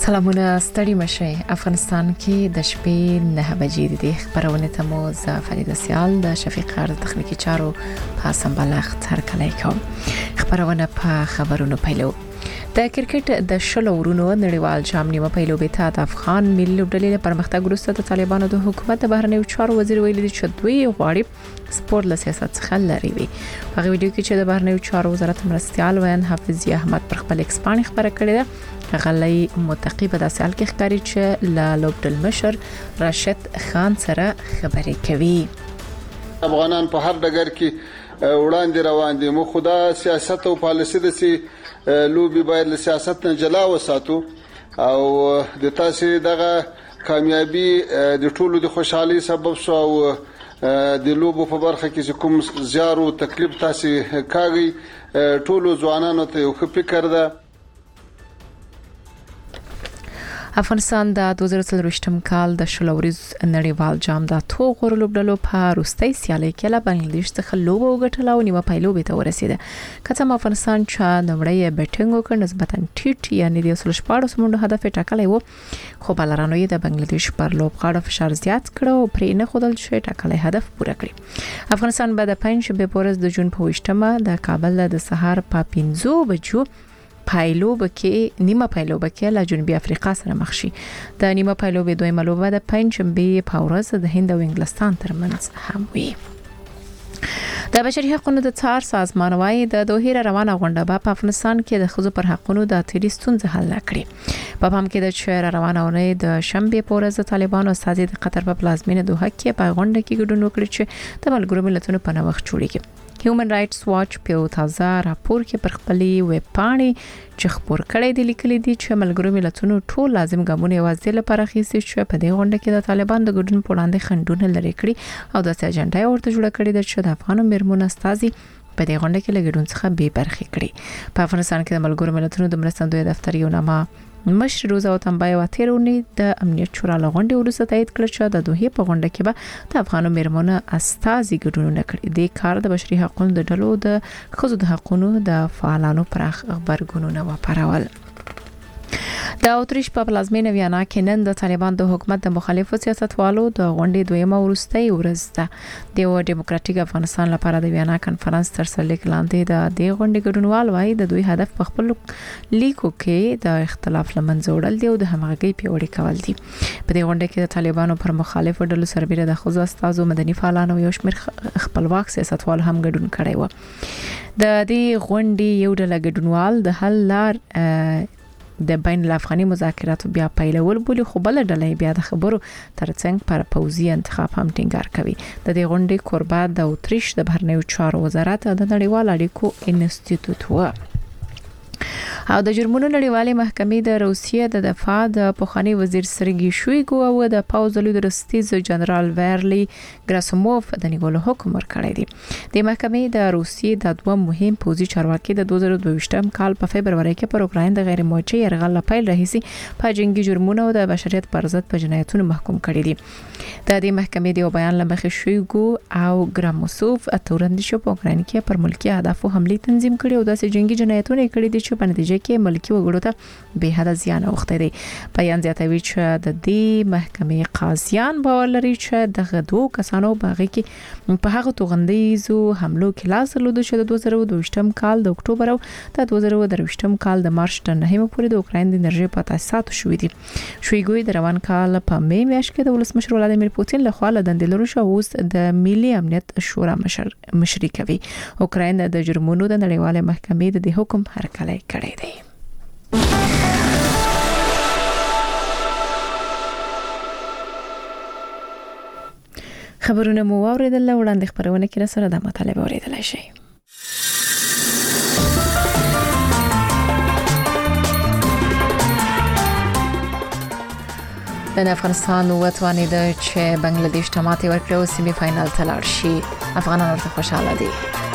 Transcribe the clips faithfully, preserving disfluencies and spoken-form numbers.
سلامونه ستړي مشي. افغانستان کې د شپې نه بجې دي. خبرونه ته مو ز فرید سیال د شفیق خار تخنیکی چارو په سمبالښت هر کله کوم. خبرونه په خبرونو پیلو. د کرکټ د شل ورونو نړیوال جام نیمه پیلو به ته د افغان ملي لوبډلې پرمختګ وروسته د طالبانو د حکومت د بهرنیو چارو وزیر ویلي دی چې دوی غواړي سپورت له سیاست څخه لري وي. هغه ویډیو کې چې د بهرنیو چارو وزارت مرستيال وین حافظ احمد پر خپل ایکس باندې خبره کړې ده، غلي متقی په داسې حال کې ښکاري چې له لوبډل مشر راشد خان سره خبرې کوي. افغانان په هر ډګر کې وړاندې روان دي. مو خدا سیاست او پالیسي د سي لوبي باید له سیاست نه جلا وساتو او د تاسو دغه کامیابی د ټولو د خوشحالي سبب شو او د لوبو په برخه کې کوم زیار او تکلیف تاسو کاږي ټولو ځوانانو ته یو فکر ده. افغانستان د دوه زره څلرویشتم کال د شلوريز نړیوال جام د اتو غوړ لوبډلو په روستۍ سیالۍ کې له بنگلاديش څخه لوبه وګټله او نیمه پایلو به ته ورسیده. کته افغانستان چې نوړی بیټینګ وکړ نسبتا ټیټ یعنی د وسل شپاړس منډو هدف ټاکلی وو، خو بلرانو یې د بنگلاديش پر لوبغاړو فشار زیات کړ او پرې نه خودل شوی ټاکلی هدف پوره کړی. افغانستان به د پنځه به پورز د جون په وشتمه د کابل د سهار په پنځو بجو پایلو بکې نیمه پایلو بکې له جنوبي افریقا سره مخ شي. د نیمه پایلو به دوی ملوبه د پنځمبه په ورځ د هند او انګلستان ترمنځ هم وي. د بشري حقوقو د څار سازمان وايي د دوه روانه غونډه په افغانستان کې د خزو پر حقوقو د اترې ستونزې حل کړي. په پام کې د چیر روانه د شنبه په ورځ طالبانو استازي د قطر په پلازمینه دوحه کې په غونډه کې ګډون وکړي چې د ملګرو ملتونو په نوښت جوړیږي. هیومن رائټس واچ په تازه راپور کې پر خپلې ویب پاڼې چې خبر کړی دی لیکلي دي چې ملګرو ملتونو ټول لازم ګامونه یوازې لپاره اخیستي چې په دې غونډه کې د طالبان د ګډون په وړاندې خنډونه لري کړی او د اجنډا ورته جوړه کړې ده چې د افغان میرمنو استازي په دې غونډه کې له ګډون څخه بې برخې کړي. په افغانستان کې د ملګرو ملتونو د مرستندوی دفتر یو نامه مشر روزا وطنبای واتیرونی د امنیت شورا لغونډې ورسته تایید کړ چې د دوه په غونډه کې به د افغانو میرمنو استازي ګډون کړي. د کار د بشري حقوقو د ډلو د خزو د حقوقو د فعالانو پراخ خبرګونونه وپارول. د اوتریش په پلازمینه ویانا کې نن د طالبان د حکومت د مخالفو سیاستوالو د غونډې دویمه ورستۍ ورځ ده. د ډیموکراټیک افغانستان لپاره د ویانا کانفرنس تر سرلیک لاندې د دې غونډې ګډونوال وايي د دوی هدف په خپل لیکو کې د اختلاف لمنځه وړل دی او د همغږي پیوړی کول دي. په دې غونډه کې د طالبانو پر مخالفو ډلو سربېره د خزو استازو مدني فعالانو یو شمېر خپلواک سیاستوال هم ګډون کړی و. د دې غونډې یو ډله ګډونوال د حل لار د بین الافغاني مذاکراتو بیا پیلول بولی، خو بل ډلې بیا د خبرو ترڅنګ پر پوزي انتخاب هم ټینګار کوي. د دې غونډې کوربه د اوتریش د بهرنیو چارو وزارت د نړیوال اړیکو انسټیټیوټ و او د جرمنو نړیوالې محکمې د روسیې د دفاع د پخوانی وزیر سرګي شویګو او د پاوز لوی درستیز جنرال ویرلی ګراسوموف د نیولو حکم ورکړی دی. د محکمې د روسیې د دوه مهم پوزي چارواکي د دوه زره دوهشتم کال په فبرवरी کې پر اوکراین د غیر موجي يرغل لپاره راهیسي په جنگي جرمونو او د بشریت پر ضد په جنایتونو محکوم کړي دي. د دې محکمې د بیان لمخې شویګو او ګراموسوف اتورند شو په اوکراین کې پر ملکی اهدافو حمله تنظیم کړي او د جنگي جنایتونو کړي دي چې په نتیجه کې ملکی وګړو ته به حد زیان اوخته دي. بیان زیاتوي چې د دې محکمې قاضیان باور لري چې دغه دوه کسانو باغې کې په هغه توغندیزو حملو کې لاس درلود چې د دوه زره دوهشتم کال د اکتوبر او د دوه زره درویشتم کال د مارچ تر نهمه پورې د اوکراین د انرژي په تاسیساتو شوې دي. شویګوی د روان کال په مې میاشت کې د ولسمشر ولادیمیر پوتین له خوا له دندې لرو شو اوس د ملي امنیت شورا مشر مشري کوي. اوکراین د جرمونو د نړیواله محکمې د حکم هرکلی کړی دی. خبرونه مو واوریدل، وړاندې خبرونه کې سره د مطالبه اوریدل شي. د افغانستان وتوانید چې بنگلاديش ته ماتې ورکړي او سیمه فائنل ته لاړ شي. افغانان ورته خوشاله دي.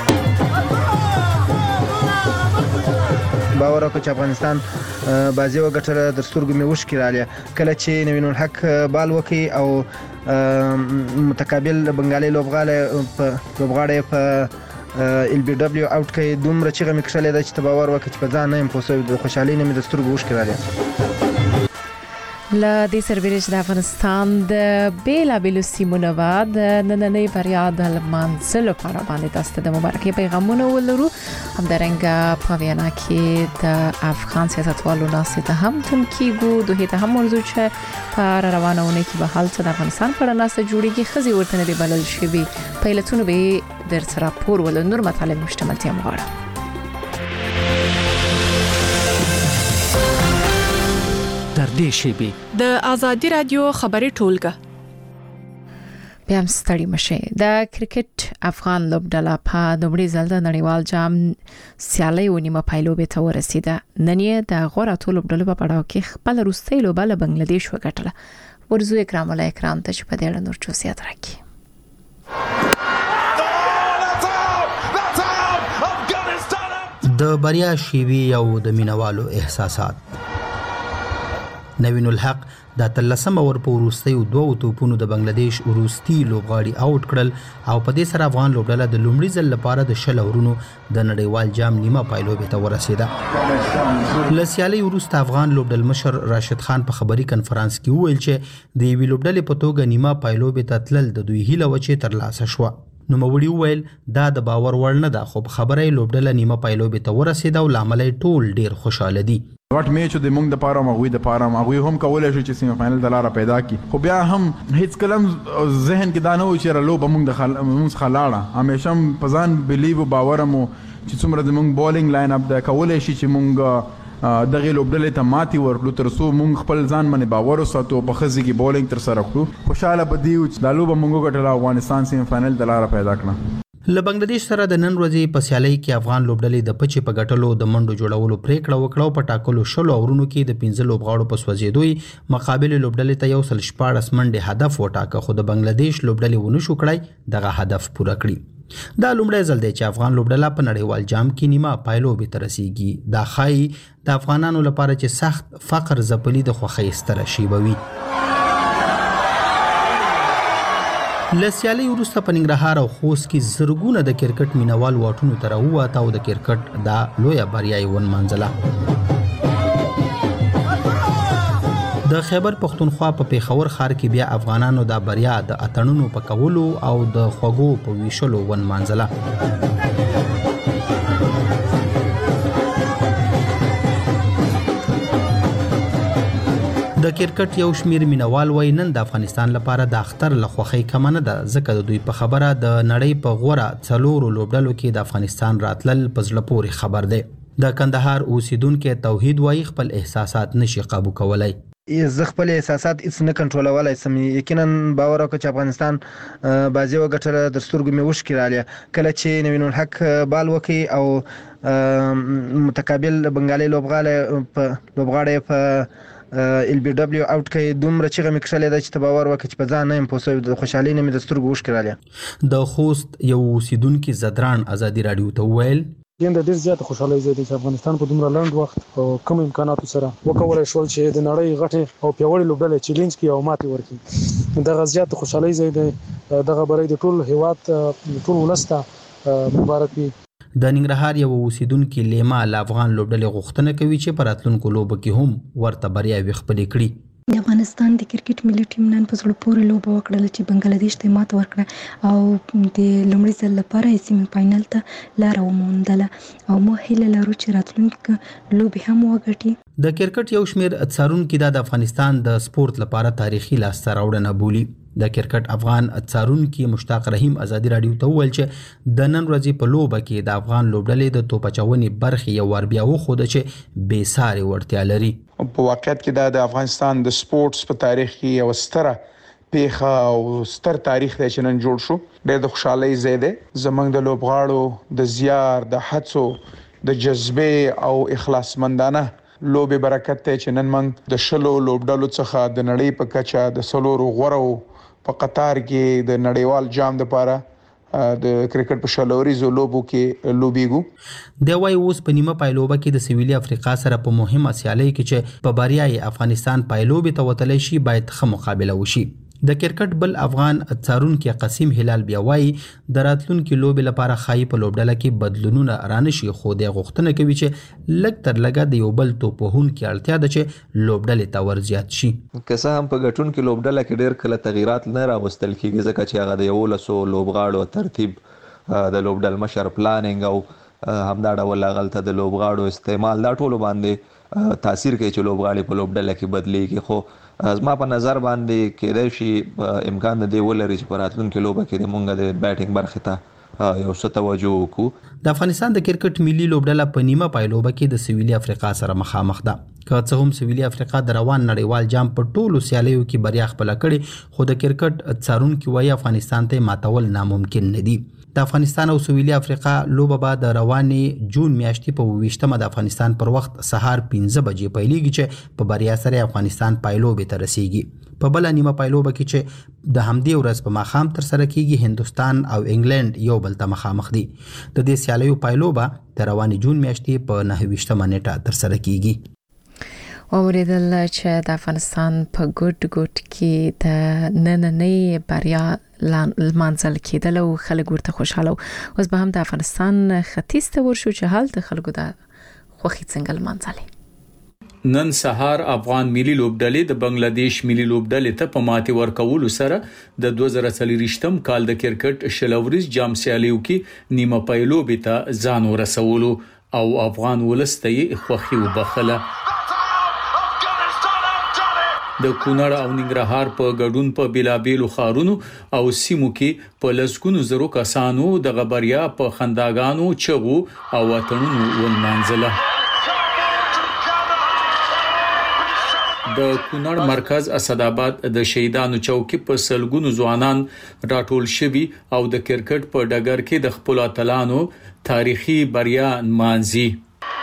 باور وکړ چې افغانستان بازي وګټله در سترګو مې وشکې رالی کله چې نوین الحق بال وکي او متقابل بنگالي لوبغاړی په لوبغاړی په ال بي دبليو اوټ کې دومره چې غمی کړل چې باور وکړي چې په ځان نه يم پوسو د خوشحالي نه مې د سترګو وشکې رالی. له دې سربېره چې د افغانستان د بیلابېلو سیمو نه بعد نننۍ بریا د لمانځلو لپاره باندې تاسو ته د مبارکۍ پیغامونه ولرو. همدارنګه په ویانا کې د افغان سیاستوالو ناستې ته هم تم کېږو. دوی ته هم ورځو چې په روانونه کې به هلته د افغانستان په اړه ناسته جوړیږي. ښځې ورته نه دي بلل شوي. په علتونو به در سره راپور ول نور مطالب مشتملتیا مغواړه. در دې شیبې د آزادي رادیو خبري ټولګه بیا هم ستړي مشه. د کرکټ افغان لوبډله په دومره ځل د نړیوال جام سیالي ونیمه پایلوبې ته ورسیده. نن یې د غوړه ټول لوبډلو په پړاو کې خپل وروستۍ لوبه له بنگلاديش وګټله. ورزو اکرام الله اکرام ته چې په دې اړه نور چوسیات راکړي. د بریا شیوی او د مینوالو احساسات. نوین الحق د تلسم اور په وروستي دوه توپونو د بنگلاديش وروستي لوبغاړي آوټ کړل او په دې سره افغان لوبډله د لومړي ځل لپاره د شل اورونو د نړیوال جام نیمه پایلوبې ته ورسیده. لسیالي وروسته افغان لوبډل مشر راشد خان په خبري کنفرانس کې وویل چې د وی لوبډلې په توګه نیمه پایلوبې ته تلل د دوی هیله و چې ترلاسه شو. نو موري وویل دا د باور وړ نه ده، خو خبره لوبډله نیمه پایلوبې ته ورسیده او لامل ټول ډیر خوشاله دي. واټ میچ د موږ د پاره مغوي د پاره مغوي هم کولای شو چې سیمه فائنل د لاره پیدا کی، خو بیا هم هیڅ کلم ذهن کې دا نه و چې رلو به موږ د خل... موږ خلاړه همیشه په ځان بلیو باور مو چې څومره د موږ بولینګ لاین اپ د کولای شي چې موږ دغه لوبډلې ته ماتي ورکړو تر څو موږ خپل ځان باندې باور وساتو په خزي کې بولینګ تر سره کړو. خوشاله بدیو چې د لوبه موږ ګټل افغانستان سیمه فائنل د لاره پیدا کړه. له بنگلاديش سره د نن ورځې په سیالۍ کې افغان لوبډلې د پچې په ګټلو د منډو جوړولو پریکړه وکړه. په ټاکلو شلو اورونو کې د پنځه لوبغاړو په سوځېدوی مقابل لوبډلې ته یو سل شپاړس منډې هدف وټاکه، خو د بنگلاديش لوبډلې ونه شو کړای دغه هدف پوره کړی. دا لومړی ځل دی چې افغان لوبډله په نړیوال جام کې نیمه پایلوبې ته رسیږي. دا ښایي د افغانانو لپاره چې سخت فقر ځپلي د خوښۍ ستره شیبه وي. لسیالي وروسته په ننګرهار او خوست کې زرګونه د کرکټ مینوال واټونو ته راووته او د کرکټ دا لویه بریا یې ونمانځله. د خیبر پښتونخوا په پیښور ښار کې بیا افغانانو دا بریا د اتڼونو په کولو او د خوږو په ویشلو ونمانځله. د کرکټ یو شمیر مینوال وای نن د افغانستان لپاره د اختر لخوخی کم نه ده، ځکه د دوی په خبره د نړۍ په غوړه څلورو لوبډلو کې د افغانستان راتلل په زړه پورې خبر دی. د کندهار اوسیدونکو توحید وای خپل احساسات نشي قابو کولای. زه خپل احساسات هیڅ نه کنټرولولای سم. یقینا باور وکړ چې افغانستان بازي وګټله د سترګو مې وشکې رااله. کله چې نوین الحق بال وکي او متقابل بنگالي لوبغاړی په لوبغاړی په ال بي دبليو اوټ کې دومره چې غمی کښلې د چې باور وکړي چې په ځان نه يم پوسوي د خوشحالي نه مې د سترګو وشکراله. د خوست یو اوسیدونکو زدران ازادي رادیو ته ویل یم د ډیر زیات خوشحالي زیاتې چې افغانستان په دومره لنډ وخت او کم امکاناتو سره وکولای شول چې د نړۍ غټه او پیاوړې لوبډلې چیلنج کړي او ماتې ورکړي. دغه زیات خوشحالي زیاتې دغه برای د ټول هیواد ټول ولسته مبارک وي. د ننګرهار یو اوسیدونکو لیما ل افغان لوبډلې غوښتنه کوي چې په راتلونکو لوبو کې هم ورته بریا وخپلې کړي. د افغانستان د کرکټ ملي ټیم نن په زړه پورې لوبه وکړه چې بنگلاديش ته ماته ورکړه او د لومړي ځل لپاره سیمه فائنل ته لار وموندله او مو هیله لرو چې راتلونکي لوبې هم وګټي. د کرکټ یو شمیر څارونکو د افغانستان د سپورت لپاره تاریخي لاسته راوړنه بولي. د کرکټ افغان څارونکو مشتاق رحیم ازادي رادیو ته ویل چې د نن ورځې په لوبه کې د افغان لوبډلې د توپچونې برخې یو ور بیا وخوده چې بې ساري وړتیا لري. په واقعیت کې دا د افغانستان د سپورتس په تاریخ کې یو ستره پیښه او ستر تاریخ دی چې نن جوړ شو. ډېر د خوشحالۍ ځای دی. زموږ د لوبغاړو د زیار د هڅو د جذبې او اخلاصمندانه لوبې برکت ته چې نن موږ د شلو لوبډلو څخه د نړۍ په کچه د سلورو غوړو په قطار کې د نړیوال جام لپاره د کرکټ په شلوريزو لوبو کې لوبيګو. د وای اوس په نیمه پایلوبه کې د سویلي افریقا سره په مهمه سیالۍ کې چې په بریا افغانستان پایلوبې ته وتلی شي باید ښه مقابله وشي. د کرکټ بل افغان څارونکي قاسم هلال بیا وایي د راتلونکي لوبې لپاره ښایي په لوبډله کې بدلونونه رانشي، خو د غوښتنه کوي چې لږ تر لږه د یو بل توپ وهونکي اړتیا ده چې لوبډلې ته ورزیات شي. که څه هم په ګټونکي لوبډله کې ډېر کله تغییرات نه راوستل کېږي ځکه چې هغه د یولسو لوبغاړو ترتیب د لوبډل مشر پلانینګ او همدا ډول هغلته د لوبغاړو استعمال دا ټولو باندې تاثیر کوي چې لوبغاړي په لوبډله کې بدلیږي. خو زما په نظر باندې کېدای شي امکان د دې ولري چې په راتلونکي لوبه کې د مونږ د بیټینګ برخې ته یو څه توجه وکړو. د افغانستان د کرکټ ملي لوبډله په نیمه پایلوبه کې د سویلي افریقا سره مخامخ ده. که څه هم سویلي افریقا د روان نړیوال جام په ټولو سیالیو کې بریا خپله کړې، خو د کرکټ څارونکي وایي افغانستان ته ماتول ناممکن نه دي. د افغانستان او سویلي افریقا لوبه به د روانې جون میاشتې په اوویشتمه د افغانستان پر وخت سهار پنځه بجې پیلیږي چې په بریا سره افغانستان پایلوبې ته رسیږي. په بله نیمه پایلوبه کې چې د همدې ورځ په ماښام ترسره کیږي، هندوستان او انګلند یو بل ته مخامخ دي. د دې سیالیو پایلوبه د روانې جون میاشتې په نهه ویشتمه نیټه ترسره کیږي. واوریدل چې د افغانستان په ګډ ګډ کې د نننۍ بریا لمانځل کېدل او خلک ورته خوشاله. اوس به هم د افغانستان ختیځ ته ورشو چې هلته خلکو د خوښي څنګه لمانځلې. نن سهار افغان ملي لوبډلې د بنگلاديش ملي لوبډلې ته په ماتې ورکولو سره د دوه زره څلوېښتم کال د کرکټ شلوريز جام سیالیو کې نیمه پایلوبې ته ځان ورسولو او افغان ولس ته یې خوښي وبخله. د کونړ او ننګرهار په ګډون په بیلابیلو ښارونو او سیمو کې په لسګونو زرو کسانو د غبریا په خنداګانو چغو او وطنونو ولمانځله. د کونړ مرکز اسداباد د شهیدانو چوکي په سلګونو ځوانان راټول شوي او د کرکټ په ډګر کې د خپل اتلانو تاریخي بریا نمانځي.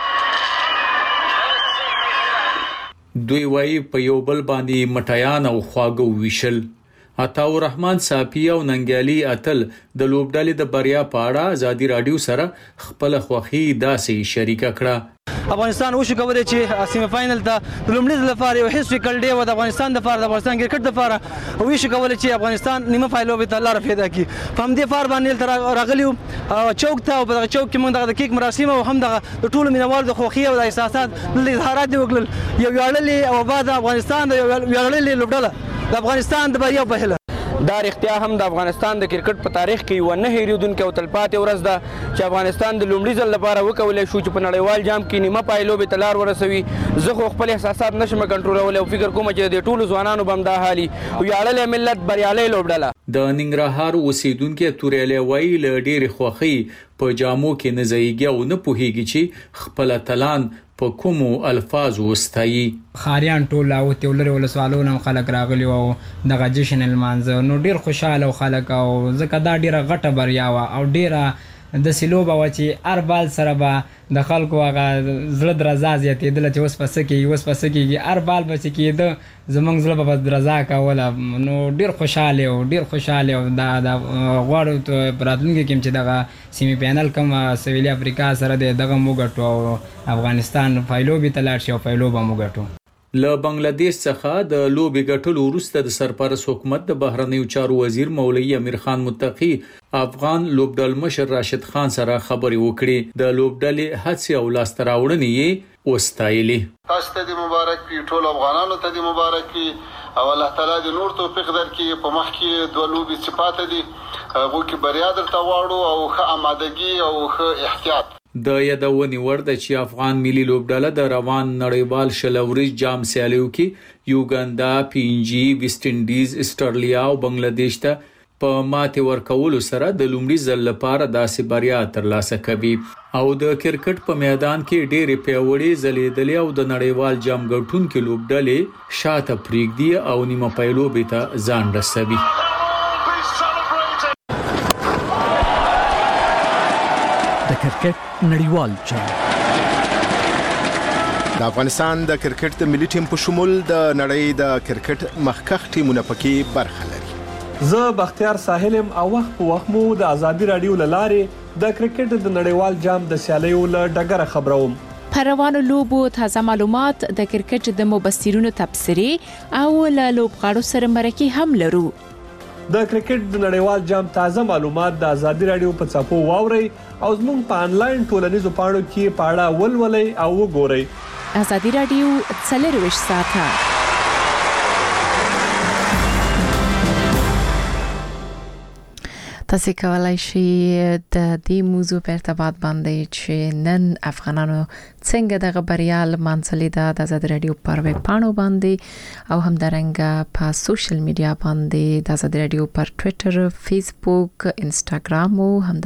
دوی وایي په یو بل باندې مټیان او خواږه ویشل. عطاء الرحمن صافی او ننګیالي اتل د لوبډلې د بریا په اړه ازادي رادیو سره خپل خوښي داسې شریکه کړه. افغانستان وشو کولای چې سیمه فائنل ته لومړی لپاره یو هیستوریکل ډے و د افغانستان د لپاره د افغانستان کرکټ لپاره وشو کولای چې افغانستان نیمه فائنل ته لار پیدا کړي. په همدې فار باندې تر راغلیو چوک ته او په چوک کې موږ د کیک مراسم او هم د ټولو مینوال د خوښي او د احساسات د اظهارات وکړل. یو ویاړلې او آباد افغانستان د ویاړلې لوبډله د افغانستان د بریا په هیله. دا اختیا هم د افغانستان د کرکټ په تاریخ کې یو نه هېریدونکې او تلپاتې ورځ ده چې افغانستان د لومړي ځل لپاره وکولی شو چې په نړیوال جام کې نیمه پایلوبې ته لار ورسوي. زه خو خپل احساسات نشم کنټرولولی او فکر کوم چې د ټولو ځوانانو به هم دا حالي ویاړلی ملت بریالی لوبډله. د ننګرهار اوسیدونکي توریالی وایي له ډېرې خوښۍ په جامو کې نه ځایږي او نه پوهېږي چې خپل اتلان په کومو الفاظ وستایي. خاریان ټول او تولر ولسوالونو خلک راغلي او دغه جشن لمانځه نو ډیر خوشاله خلک او ځکه دا ډیره غټه بریا او ډیره د سلوبه و چې هر بال سره به د خلکو هغه زړه درزا زیاتېدل چې اوس پس کېږي اوس پس کېږي هر بال به چې کېده زموږ زړه به درزا کوله. نو ډیر خوشاله او ډیر خوشاله او دا د غواړو په راتلونکي کې چې دغه سیمي فاینل کوم سویلي افریقا سره د دغه موږ او افغانستان پایلوبې ته لاړ شي او پایلوبه موږ له بنگلاديش څخه د لوبې ګټلو وروسته د سرپرست حکومت د بهرنیو چارو وزیر مولوي امیر خان متقي افغان لوبډل مشر راشد خان سره خبرې وکړې. د لوبډلې هڅې او لاسته راوړنې یې وستایلې. تاسو ته د مبارک وي، ټول افغانانو ته د مبارک وي او الله تعالی د نور توفیق درکړي. په مخ کې دوه لوبې صفات دي، هغه کې بریا درته واړو او ښه آمادګي او ښه احتیاط. د یادونې وړ ده چې افغان ملي لوبډله د روان نړیوال شلوريز جام سیالیو کې یوګاندا، فینجی، ویسټ انډیز، استرالیا او بنگلاديش ته په ماتې ورکولو سره د لومړي ځل لپاره داسې بریا ترلاسه کوي او د کرکټ په میدان کې ډېرې پیاوړې ځلېدلې او د نړیوال جام ګټونکې لوبډلې شاته پرېږدي او نیمه پایلوبې ته ځان رسوي. د کرکټ نړیوال جام د افغانستان د کرکټ د ملي ټیم په شمول د نړۍ د کرکټ مخکښ ټیمونه پکې برخه لري. زه بختیار ساحلم او وخت په وخت مو د ازادي رادیو لاره د کرکټ د نړیوال جام د سیالیو له ډګره خبروم. پر روانو لوبو تازه معلومات د کرکټ د مبصرینو تبصرې او له لوبغاړو سره مرکه هم لرو. د کرکټ د نړیوال جام تازه معلومات د ازادي رادیو په څاپو واورئ او زموږ په انلاین ټولنیزو پاڼو کې پاړه ولولئ او وګورئ. ازادي رادیو څلرویشت ساعته. تاسو کولای شئ د دې موضوع په ارتباط باندې چې نن افغانانو څنګه د خبريال منځلې د آزاد رادیو پر ویب پاڼو باندې او هم درنګ په سوشل میډیا باندې د آزاد رادیو پر ټوئیټر، فیسبوک، انستګرام او هم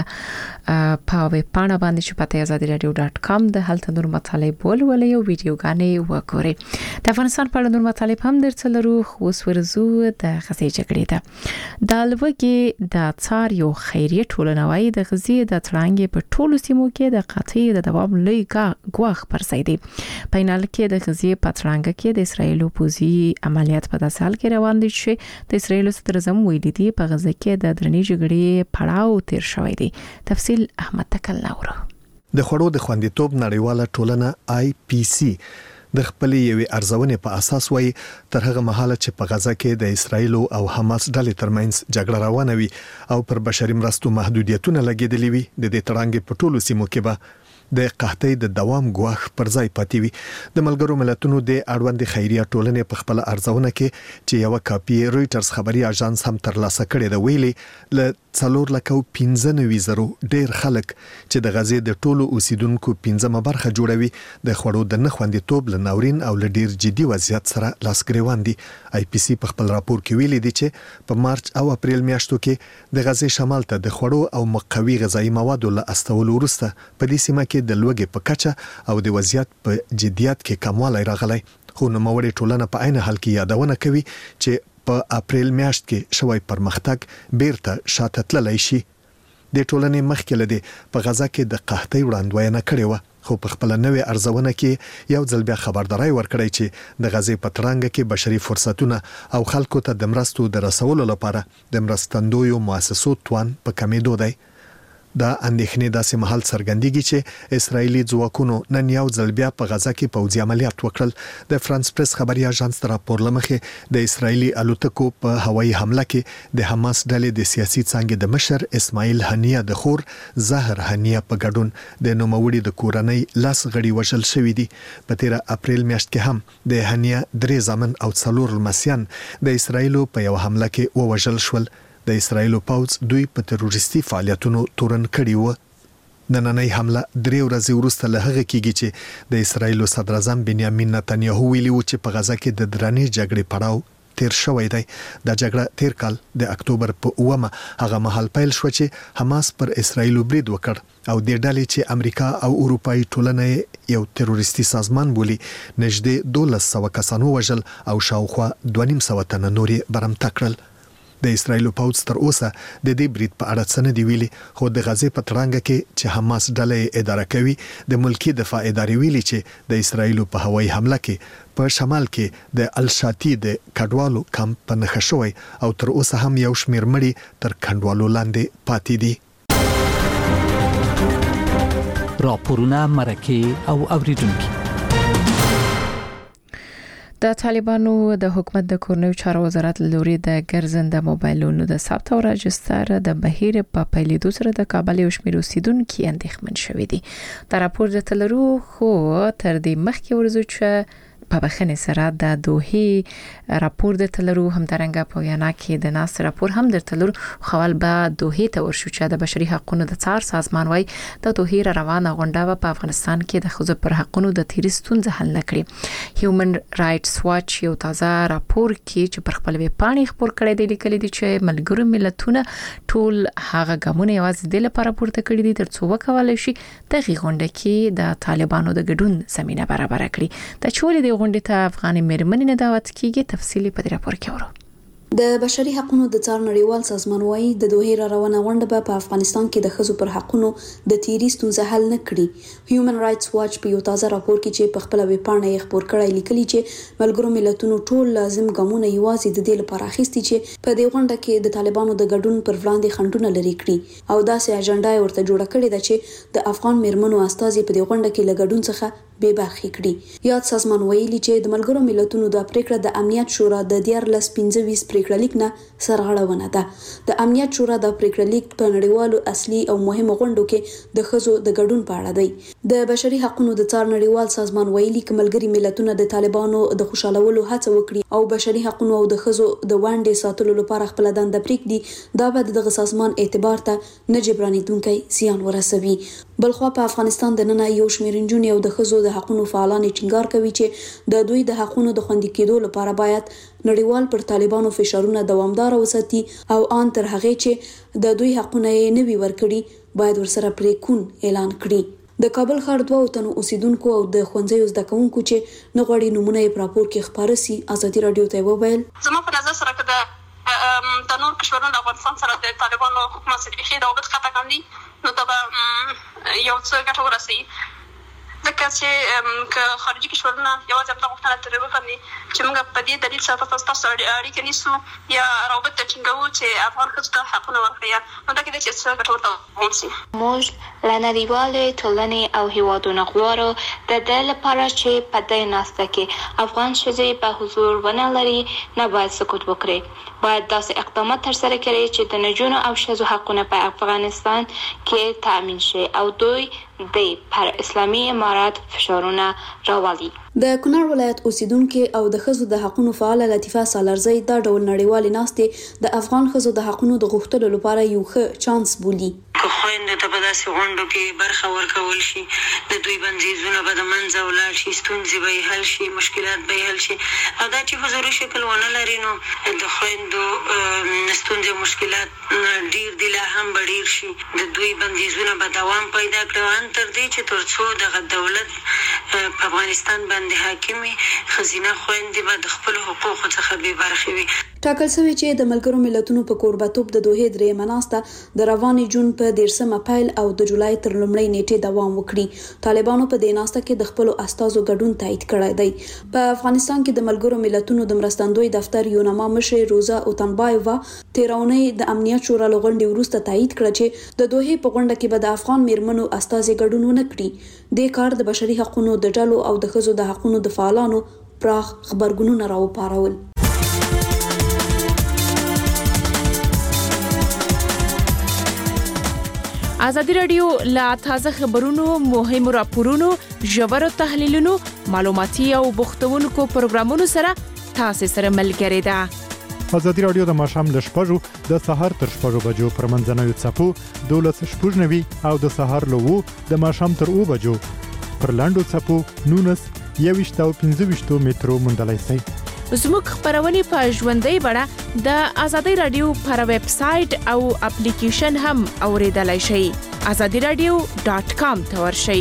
درنګ په ویب پاڼه باندې چې پته آزاد رادیو ډاټ کام د هلته نور مطالب ولولئ او ویډیوګانې وګورئ. د افغانستان په اړه نور مطالب هم درڅلرو خو ورزو د غزې جګړې ده. د لوګي د څار یو خیریه ټولنه وای د غزې د تړانګې په ټولو سیمو کې د قطعي د دوام لوی ګواښ پر ځای دی. په نال کې د غزې په تړانګ کې د اسرایل پوځي عملیات په داسې حال کې روان دي چې د اسرایل صدر اعظم ویلي دی په غزې کې د درنې جګړې پړاو تیر شوی دی. تفصیل احمد تکلاوره. د خړو د خوندیتوب نړیواله ټولنه آی پی سی د خپلې یوې ارزونې په اساس وایي تر هغه مهاله چې په غزا کې د اسرایل او حماس ډلې ترمنځ جګړه روانه وي او پر بشري مرستو محدودیتونه لګیدلې وي د دې تړانګې په ټولو سیمو کې به د قحطۍ د دوام ګواښ پر ځای پاتې وي. د ملګرو ملتونو د اړوند خیریه ټولنې په خپل ارزونه کې چې یو کاپی رويټرز خبري اژانس هم ترلاسه کړی دی ویلي ل څلور لکه پنځه نوي زرو ډیر خلک چې د غزې د ټولو اوسیدونکو پنځمه برخه جوړوي د خړو د نخوندیتوب ل ناورین او ل ډیر جدي وضعیت سره لاس ګریوان دي. آی پی سی په خپل راپور کې ویلي دی چې په مارچ او اپریل میاشتو کې د غزې شمال ته د خړو او مقوي غذایی موادو له استولو وروسته په دې سیمه کې د لوګي په کچه او د وضعیت په جديت کې کموالی راغلی. خو نوموړي ټولنه په عین حال کې یادونه کوي چې په اپریل میاشت کې شوی پرمختګ بیرته شاته تللی شي. د ټولنې مخکې لدی په غزا کې د قحطۍ وړاندوینه کړې و خو په خپل نوې ارزونه کې یو ځل بیا خبرداري ورکړی چې د غزې په ترانګ کې بشري فرصتونه او خلکو ته د مرستو د رسولو لپاره د مرستندویو مؤسسو توان په کمیدو دی. دا اندېښنې داسې محل څرګندېږي چې اسرایلی ځواکونو نن یو ځل بیا په غزا کې پوځي عملیات وکړل. د فرانس پریس خبري اژانس تر راپور لمخې د اسرایلی الوتکو په هوایي حمله کې د حماس ډلې د سیاسي څانګې د مشر اسماعیل هنیه د خور زهر هنیه په ګډون د نوموړي د کورنۍ لاس غړي وژل شوې دي. په تیر اپریل میاشت کې هم د هنیه درې زامن او څلور لمسیان د اسرایلو په یو حمله کې ووژل شول. د اسرایل پوځ دوی په تروریستي فعالیتونو تورن کړي و. نننۍ حمله درې ورځې وروسته له هغه کېږي چې د اسرایل صدر اعظم بنیامین نتنیاهو ویلي و چې په غزا کې د درنې جګړې پړاو تیر شوی دی. د جګړه تیر کال د اکتوبر په اومه هغه مهال پیل شو چې حماس پر اسرایل برید وکړ او د ډلې چې امریکا او اروپאי ټولنه یو تروریستي سازمان بولی نږدې دولس سوه کسانو وژل او شاوخوا دوه نیم سوه تنه نورې برمته کړل. د اسرایل پوځ تر اوسه د دې برید په اړه څه نه دی ویلي خو د غزې په تړانګ کې چې حماس ډلې اداره کوي د ملکی دفاع ادارې ویلي چې د اسرایل په هوایي حمله کې په شمال کې د الشاتی د کډوالو کمپ په نښه شوی او تر اوسه هم یو شمیر مړي تر کډوالو لاندې پاتې دي. راپورونه مرکه او اوریدونکو. د طالبانو د حکومت د کورنیو چارو وزارت لوري د ګرځنده موبایلونو د ثبت او راجستر د بهیر په پیلېدو سره د کابل یو شمېر اوسیدونکو اندېښمن شوي دي. دا راپور د تلرو خو تر دې مخکې ورزو چې په بخنه سره د دوه راپور د تلرو هم درنګ په یانا کې د ناس راپور هم د تلرو خپل به دوه ته ورشو چې د بشري حقوقو د څار سازمان وای د دوه روانه غونډه په افغانستان کې د خزو پر حقوقو د تیرستون ځهل نکړي. هیومن رائټس واچ یو تازه راپور کې چې پر خپل پاڼې خبر کړی دی لیکلي دي چې ملګرو ملتونه ټول هغه ګامونه یوازې د لپاره پورته کړی دي ترڅو وکولای شي د غونډه کې د طالبانو د ګډون زمينه برابر کړي. د چولې د غونډې ته افغاني مېرمنې نه دعوت کیږي. تفصیلی په راپور کې ورو. د بشري حقوقو د څار نړیوال سازمان وايي د دوه را روانه غونډه به په افغانستان کې د ښځو پر حقوقو د تیری ستونزه حل نه کړي. هیومن رائټس واچ په یو تازه راپور کې چې په خپل ویب پاڼه یې خپور کړی لیکلي چې ملګرو ملتونو ټول لازم ګامونه یوازې د دې لپاره اخیستي چې په دې غونډه کې د طالبانو د ګډون پر وړاندې خنډونه لري کړي او داسې اجنډا یې ورته جوړه کړې ده چې د افغان میرمنو استازي په دې غونډه کې له ګډون څخه بې برخې کړي. یاد سازمان ویلي چې د ملګرو ملتونو د پریکړه د امنیت شورا د دیار لس پنځه ویس پریکړه لیک نه سرغړونه ده. د امنیت شورا د پریکړه لیک په نړیوالو اصلي او مهمو غونډو کې د ښځو د ګډون په اړه دی. د بشري حقوقو د څار نړیوال سازمان ویلي چې ملګري ملتونه د طالبانو د خوشالولو هڅه وکړي او بشري حقوقو او د ښځو د وانډې ساتلو لپاره خپل دنده پریږدي دا به دغه سازمان اعتبار ته نه جبرانیدونکي زیان ورسوي. بلخوا په افغانستان د نن یو شمېر نجونې او د ښځو د حقوقو فعالان ټینګار کوي چې د دوی د حقوقو د خوندي کېدو لپاره باید نړیوال پر طالبانو فشارونه دوامدار وساتي او ان تر هغه چې د دوی حقوقونه یې نوي ورکړي باید ورسره پریکون اعلان کړي. د کابل ښار دوه تنو اوسیدونکو او د ښوونځیو زده کوونکو چې نه غواړي نمونه یې په راپور کې خپاره سي ازادي رادیو ته وویل زما په نظر سره کده د نور کشورونو د افغانستان سره د طالبانو حکومت سره بخي د وبد خطا کاندي نو دا یو څه ګټه ورسي ځکه چې که خارجي کشورونه یوازې همدا غوښتنه ترې وکړي چې موږ په دې دلیل سره تاسو اړیکې نیسو یا روابط ټینګوو چې افغان ښځو ته حقونه ورکړي نو دا کېدای شي څه ګټور واوسي. موږ له نړیوالې ټولنې او هیوادونو غواړو د دې لپاره چې په دې ناسته کې افغان ښځې په حضور ونه لري نه باید سکوت وکړي. باید داسې اقدامات ترسره کړي چې د نجونو او ښځو حقونه په افغانستان کې تامین شي او دوی د پر اسلامي امارات فشارونه راولي. د کونړ ولایت اوسیدونکو او د ښځو د حقوقو فعال لطیفه سالارزی دا ډول نړیوال ناستې د افغان ښځو د حقوقو د غوښتلو لپاره یو ښه چانس بولي. که خويندو ته په داسې غونډو کې برخه ورکول شي د دوی بندیزونه به د منځه ولاړ شي ستونزې به حل شي مشکلات به حل شي او دا چې حضوري شکل ونه لري نو د خويندو ستونزې مشکلات ډیر دی لا هم ډیر شي د دوی بندیزونه به دوام پیدا کړي ان تر دې چې ترڅو د دولت په افغانستان باندې حاکمي خزینه خويندې به د خپل حقوقو څخه بې برخې وي. ټاکل شوی چې د ملګرو ملتونو په کوربتوب د دوه درې مناسته د رواني جون په دیرشم اپریل او د جولای تر لومړۍ نیټې دوام وکړي. طالبانو په دې ناسته کې د خپل استازو ګډون تایید کړی دی. په افغانستان کې د ملګرو ملتونو د مرستندوی دفتر یونما مشر روزا اوتنبایوا تیرونی د امنیت شورا لغونډې وروسته تایید کړ چې د دوه په غونډه کې به د افغان میرمنو استازي ګډون ونه کړي. د کار د بشري حقوقو د ډلو او د ښځو د حقوقو د فعالانو پراخ خبرګونونه راوپارول. ازادي رادیو لا تازه خبرونو مهمو راپورونو ژورو تحلیلونو معلوماتي او بوختونکو پروګرامونو سره تاسو سره ملګری ده. ازادي رادیو د ماښام ل شپږو د سهار تر شپږو بجو پر منځنوي څپو دولس شپږ نوي او د سهار له وو د ماښام تر اوو بجو پر لاندو څپو نونس یويشت او پنځه ویشت مترو مندلای شي. زموږ خبرونه په ژوندۍ بڼه د ازادي رادیو پر ویب سټ او اپلیکیشن هم اوریدلای شئ. ازادي رادیو ډاټ کام ته ورشئ.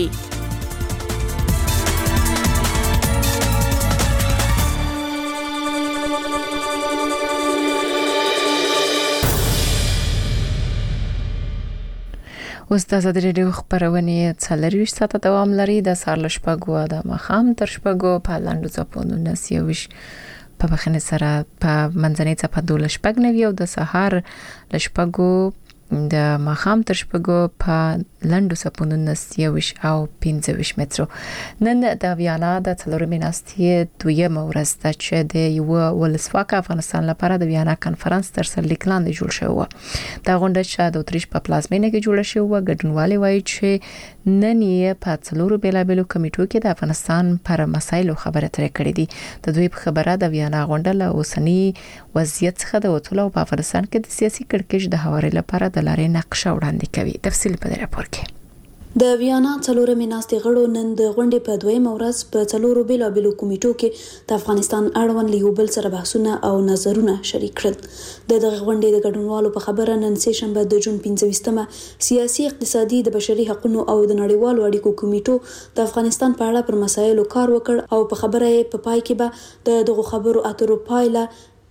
اوس د ازادي رادیو خبرونه څلرویشت ساعته دوام لري د سهار ل شپږو د ماښام تر شپږو په لاندو ځپونو نسیوش په بخنه سره په منځنۍ څپه دول شپږ نوي او د سهار ل شپږو د ماښام تر شپږو په لاندو ځپونو نسیوش او پنځه ویشت مترو. نن د ویانا د څلورمې ناستې دویمه ورځ ده چې د یو ولسواک افغانستان لپاره د ویانا کانفرنس تر سر لیکلاند جوړ شوی و. دا غونډه چې د اتریش په پلازمینه کې جوړه شوې و ګډونوالي وایي چې نن یې په څلورو بیلابیلو کمیټو کې د افغانستان پر مسایلو خبرې اترې کړې دي. د دوی په خبره د ویانا غونډه له اوسنی وضعیت څخه د وټولو په افغانستان کې د سیاسي کړکېچ د هواري لپاره د لارې نقشه وړاندې کوي. تفصیل په راپور کې. د ویانا څلورمې ناستې غړو نن د غونډې په دویمه ورځ په څلورو بیلابیلو کمیټو کې د افغانستان اړوند له یو بل سره بحثونه او نظرونه شریک کړل. د دغه غونډې د ګډونوالو په خبره نن سه شنبه د جون پنځه ویشتمه سیاسي اقتصادي د بشري حقوقو او د نړیوالو اړیکو کمیټو د افغانستان په اړه پر مسایلو کار وکړ او په خبره یې په پای کې به د دغه خبرو اترو پایله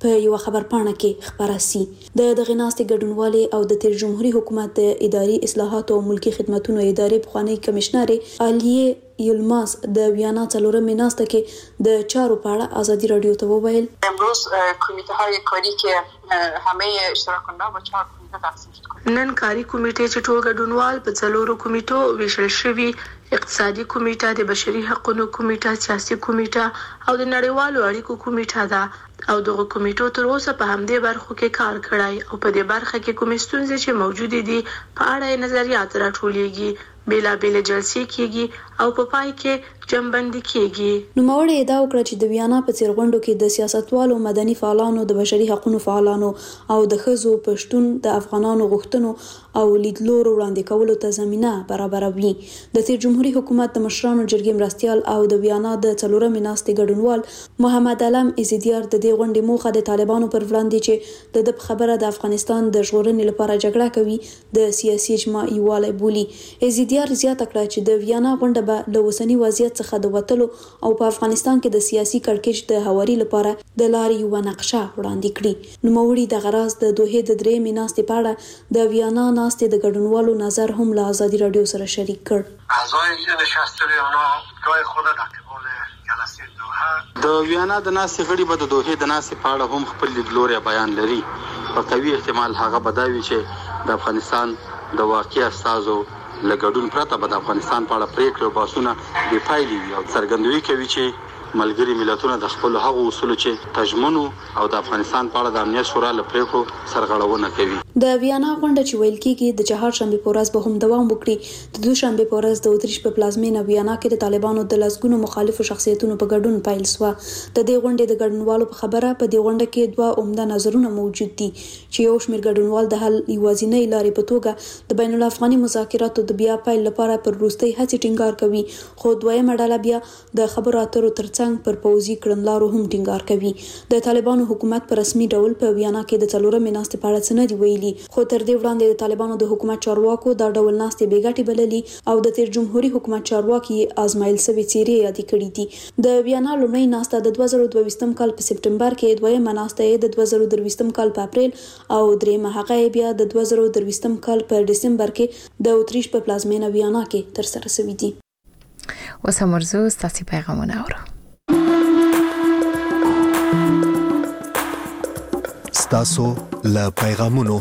په یو خبرپاڼه کې خبره سي. د دغه ناستې ګډونوالي او د تیر جمهوریت حکومت د اداري اصلاحات او ملکی خدماتو ادارې پخوانی کمشنر عالیه یلماس د ویانا څلورمې ناسته کې د چارو په اړه ازادي رادیو ته وویل. امروز کمیته های کاری که همه اشتراک کننده با چهار کمیته تقسیم شد. نن کاری کمیټې چې ټول ګډونوال په څلورو کمیټو ویشل شوي، اقتصادي کمیټه، د بشري حقوقو کمیټه، سیاسي کمیټه او د نړیوالو اړیکو کمیټه ده او دغه کمیټو تر اوسه په همدې برخو کې کار کړی او په دې برخه کې کومې ستونزې چې موجودې دي په اړه یې نظریات راټولیږي، بیلابیل جلسې کیږي او په پای کې جمعبندي کیږي. نوموړی ادعا وکړه چې د ویانا په څیر غونډو کې د سیاستوالو، مدني فعالانو، د بشري حقوقو فعالانو او د ښځو پښتون د افغانانو غوښتنو او لیدلورو وړاندې کولو ته زمینه برابروي. د تیر جمهوریت حکومت د مشرانو جرګې مرستیال او د ویانا د څلورمې ناستې ګډونوال محمد علم ایزیدیار د دې غونډې موخه د طالبانو پر وړاندې چې د خبره د افغانستان د ژغورنې لپاره جګړه کوي د سیاسي اجماع یووالی بولي. ایزیدیار زیاته کړه چې د ویانا غونډه به له اوسني وضعیت څخه د وتلو او په افغانستان کې د سیاسي کړکېچ د هواري لپاره د لارې یوه نقشه وړاندې کړي. نوموړي د غراز د دوحې د درېیمې ناستې په اړه د ویانا ناستې د ګډونوالو نظر هم له ازادي رادیو سره شریک کړ. اعضای نشست ویانا جای خود در قبال جلسه دوحه د ویانا د ناستې غړي به د دوحې د ناستې په اړه هم خپل لیدلوری بیان لري. په قوي احتمال هغه به دا وي چې د افغانستان د واقعي استازو له ګډون پرته به د افغانستان په اړه پریکړې او بحثونه بې پایلې وي او څرګندوي کوي چې ملګري ملتونه د خپل هغو اصولو چې تضمن او د افغانستان په اړه د امنیت شورا له پریکړو سرغړونه کوي. د ویانا غونډه چې ویل کېږي د چهارشنبې په ورځ به هم دوام وکړي. د دوشنبې په ورځ د اتریش په پلازمینه ویانا کې د طالبانو د لسګونو مخالفو شخصیتونو په ګډون پیل شوه. د دې غونډې د ګډونوالو په خبره په دې غونډه کې دوه عمده نظرونه موجود دي چې یو شمېر ګډونوال د حل یوازینۍ لارې په توګه د بین الافغاني مذاکراتو د بیا پیل لپاره پر وروستۍ هڅې ټینګار کوي، خو دویمه ډله بیا د خبرو اترو ترڅنګ پر پوځي کړنلارو هم ټینګار کوي. د طالبانو حکومت په رسمي ډول په ویانا کې د څلورمې ناستې په اړه څه نه دي ویلي، خو تر دې وړاندې د طالبانو د حکومت چارواکو دا ډول ناستې بې ګټې بللي او د تیر جمهوریت حکومت چارواکي آزمایل شوي څېرې یادې کړي دي. د ویانا لومړۍ ناسته د دوه زره دوهویشتم کال په سپټمبر کې، دویمه ناسته یې د دوه زره درویشتم کال په اپریل او درېیمه هغه یې بیا د دوه زره درویشتم کال په ډسمبر کې د اتریش په پلازمینه ویانا کې ترسره شوې دي. اوس هم ورځو ستاسو پیغامونه اورو. ستاسو له پیغامونو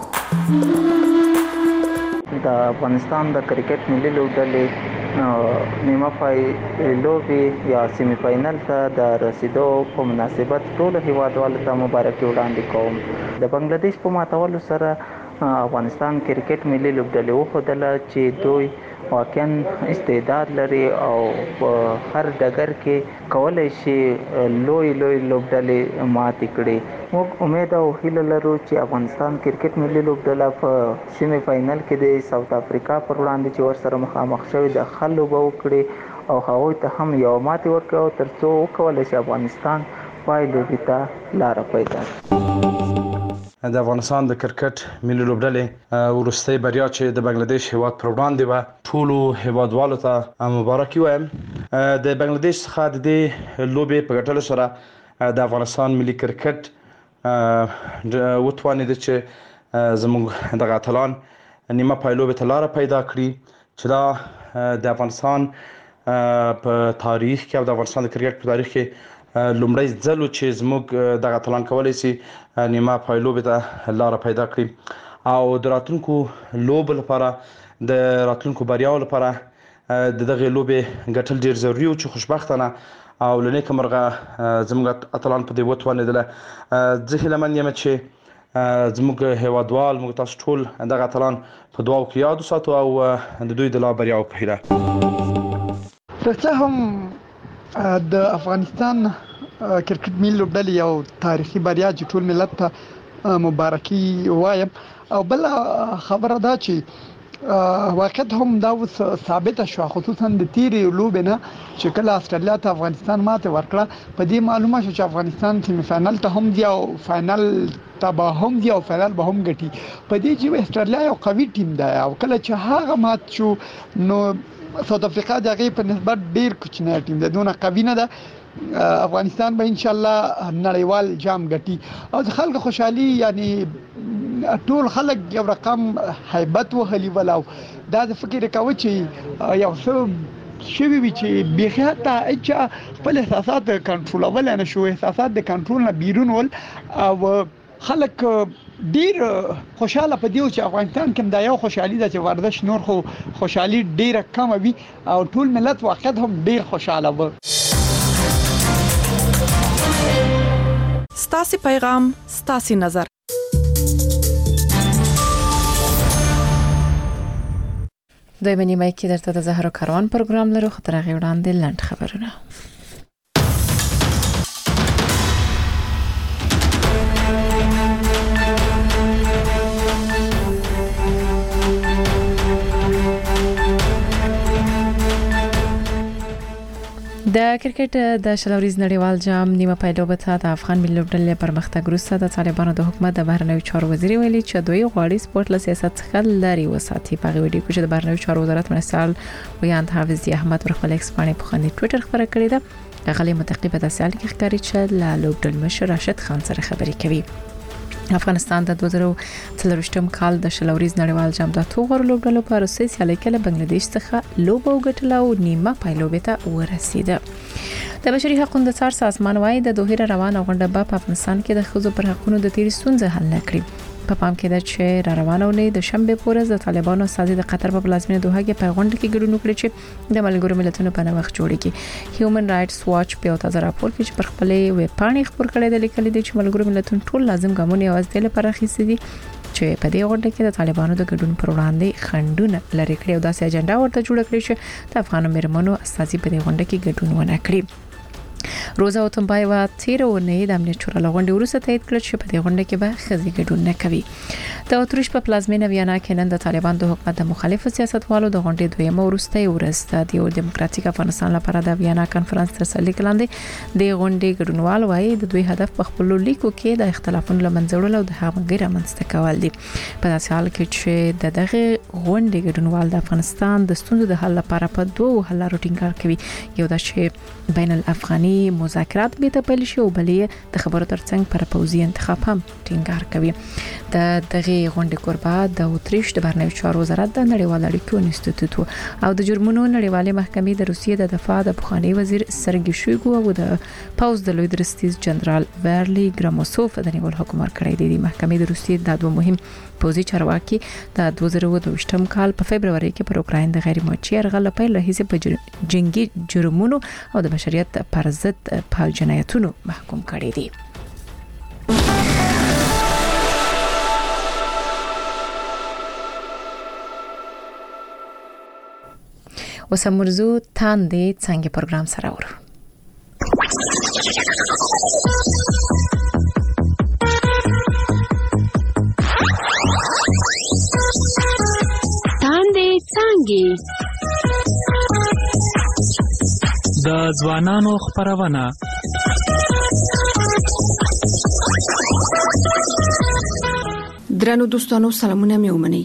د افغانستان د کرکټ ملي لوبډلې نیمه فاینل یا سیمی فاینل ته د رسیدو په مناسبت ټول هیوادوالو ته مبارکي وړاندې کوم. د بنگلاديش په ماتولو سره افغانستان کرکټ ملي لوبډلې وښودله چې دوی واقعا استعداد لري او په هر ډګر کې کولای شي لوی لوی لوبډلې ماتې کړي. موږ امید او هیله لرو چې افغانستان کرکټ ملي لوبډله په سیمی فاینل کې د ساوث افریقا پر وړاندې چې ورسره مخامخ شوي د ښه لوبه وکړي او هغوی ته هم یو ماتې ورکړي تر څو وکولی شي افغانستان پای لوبې ته لاره پیدا کړي. د افغانستان د کرکټ ملي لوبډلې وروستۍ بریا چې د بنگلاديش هیواد پر وړاندې وه ټولو هیوادوالو ته مبارکي وایم. د بنگلاديش څخه د دې لوبې په ګټلو سره د افغانستان ملي کرکټ وتوانېده چې زموږ دغه اتلان نیمه پای لوبې ته لاره پیدا کړي چې دا د افغانستان په تاریخ کې او د افغانستان د کرکټ په تاریخ کې لومړی ځل چې زموږ دغه اتلان کولی شي نیمه پای لوبې ته لاره پیدا کړي او د راتلونکو لوبو لپاره د راتلونکو بریاو لپاره د دغه لوبې ګټل ډیر ضروري او چې خوشبختانه او له نیکه مرغه زموږ اتلان په دې وتوانېدله. زه هیله یم چې زموږ هیوادوال موږ تاسو ټول دغه اتلان په دعاو کې یاد وساتو او د دوی د لا بریاو په هیله. څه هم د افغانستان کرکټ ملي لوبډلې یو تاریخي بریا چې ټول ملت ته مبارکي وایم او بل خبره دا چې واقعیت هم دا اوس ثابته شوه خصوصا د تیرې لوبې نه چې کله استرالیا ته افغانستان ماته ورکړه په دې معلومه شو چې افغانستان سیمی فاینل ته هم دی او فاینل ته به هم دی او فاینل به هم ګټي. په دې چې استرالیا یو قوي ټیم دی او کله چې هغه مات شو نو ساوث افریقا د هغې په نسبت ډېر کوچنی ټیم دی، دونه قوي نه ده. افغانستان به ان شاء الله نړیوال جام ګټي او د خلکو خوشحالي یعنی ټول خلک یو رقم هیبت وهلی ولاو دا د فکر کوي چې یو څه شوی وي چې بهته چې خپل احساسات کنټرولول نه شو احساسات د کنټرول نه بیرون ول او خلک ډیر خوشاله په دیو چې افغانستان کې دا یو خوشحالي ده چې ورزش نور خو خوشحالي ډیره کم وي او ټول ملت واقعا هم ډیر خوشاله و. ستاسو پیغام ستاسو نظر. دوی منی مای کې درته د زهرو کاروان پروګرام لرو خطر غي وړاندې لند خبرونه. د کرکټ د شلوريز نړیوال جام نیمه پایلوبه ته د افغان ملي لوبډلې پرمختګ وروسته د طالبانو د حکومت د بهرنیو چارو وزیر ویلي چې دوی غواړي سپورت له سیاست څخه لري وساتي. په ویډیو کې د بهرنیو چارو وزارت منسال ویاند حافظ احمد پر خپل ایکس باندې په خندې ټوئیټر خبره کړې ده. غلي متقبه د سیال کې ښکاري چې له لوبډل مشر راشد خان سره خبرې کوي. افغانستان د دوه زره څلرویشتم کال د شلوريز نړیوال جام د توغور لوبډلو په روسي سیالي کې له بنگلاديش څخه لوبه وګټله او نیمه پایلوبه ته ورسیده. د بشري حقوقو د څار سازمان وايي د دوه روانه غونډه په افغانستان کې د خزو پر حقوقو د تیر ستونزې حل نکړي. په پام کې ده چې را روانونه د شنبه پورز د طالبانو سازي د قطر په پلازمینه دوحه کې پیغام کې ګډون وکړي چې د ملګرو ملتونو په نوښت جوړیږي. هیومن رائټس واچ په تازه راپور کې چې پر خپلې ویب پاڼې خبر کړی د لیکل دي چې ملګرو ملتونو ټول لازم ګامونه یوازې لپاره اخیستي دي چې په دې غونډه کې د طالبانو د ګډون پر وړاندې خنډونه لري کړی او داسې اجنډا ورته جوړ کړی چې د افغان مېرمنو اساسي په دې غونډه کې ګډون ونه کړي. روزا اوتمبایوا تیرونه د امنیت شورا لغونډې وروسته تایید کړ چې په دې غونډه کې به خزي ګډون نه کوي. د اتریش په پلازمینه ویانا کې نن د طالبان د حکومت د مخالفو سیاستوالو د غونډې دویمه وروسته ورسته د یو دیموکراتیک افغانستان لپاره د ویانا کانفرنس تر څنګ لاندې د غونډې ګډونوال وایي د دوی هدف په خپل لیکو کې د اختلافونو لمنځړل او د همغږي رامنځته کول دي. په داسې حال کې چې د دغه غونډې ګډونوال د افغانستان د ستونزو د حل لپاره په دوه حل لارو ټینګار کوي. یو دا چې بین الافغاني مذاکرات به ته پیل شي او بلې د خبرو ترڅنګ پر پوزي انتخاب هم ټینګار کوي. د دغه غونډې کوربه د اتریش د بهرنیو چارو وزارت د نړیوال اړیکو انسټیټیوټ او د جرمونو نړیوالې محکمې د روسیې د دفاع د پخوانی وزیر سرګی شویګو او د پاوز د لوی درستیز جنرال ورلی ګراموسوف د نیول حکومت کړی دی. محکمې د روسیې د دوه مهم پوزي چارواکي د دوه زره دوه کال په فبرवरी کې پر اوکراین د غیر موچي یرغل په لحاظ په جنگي جرمونو او د بشریت پر ضد په جنایتونو محکوم کړی دی. وسمرزو تاندې څنګه پروګرام سره ورو. د ځوانانو خبرونه درنو دوستانو سلامونه مې ومنئ.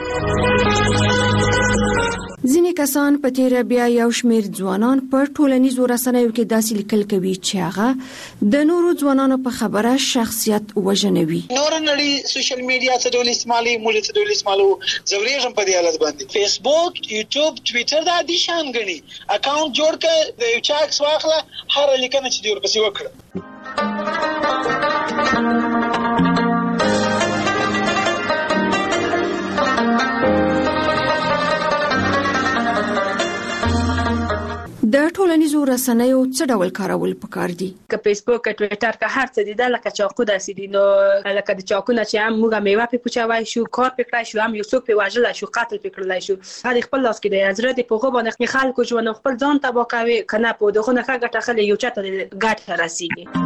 ځینې کسان په تیر بیا یو شمېر ځوانان په ټولنیزو رسنیو کې داسې لیکل کوي چې هغه د نورو ځوانانو په خبره شخصیت وژنوي. نور نړۍ سوشل میډیا څه ډول استعمالي موږ څه ډول استعمالو زوريږم په دې حالت باندې فیسبوک یوټیوب ټوئیټر دا دي شان غني اکاونټ جوړ کړه د یو چا عکس واخله هر لیکنه چې دی ورپسې وکړه. د ټولنیزو رسنیو څه ډول کارول پکار دي؟ که فیسبوک ټوئیټر که هر څه دي د لکه چاقو داسې دي نو لکه د چاقو نه چې هم موږ میوه په کوچوي شو کار پکړای شو هم یو څوک په واجل شو قتل پکړلای شو هغه خپل لاس کې د حضرت په غو باندې خلکو ژوند خپل ځان تبا کوي کنه په دغه نه ګټه خل یو چاته ګټه راسيږي.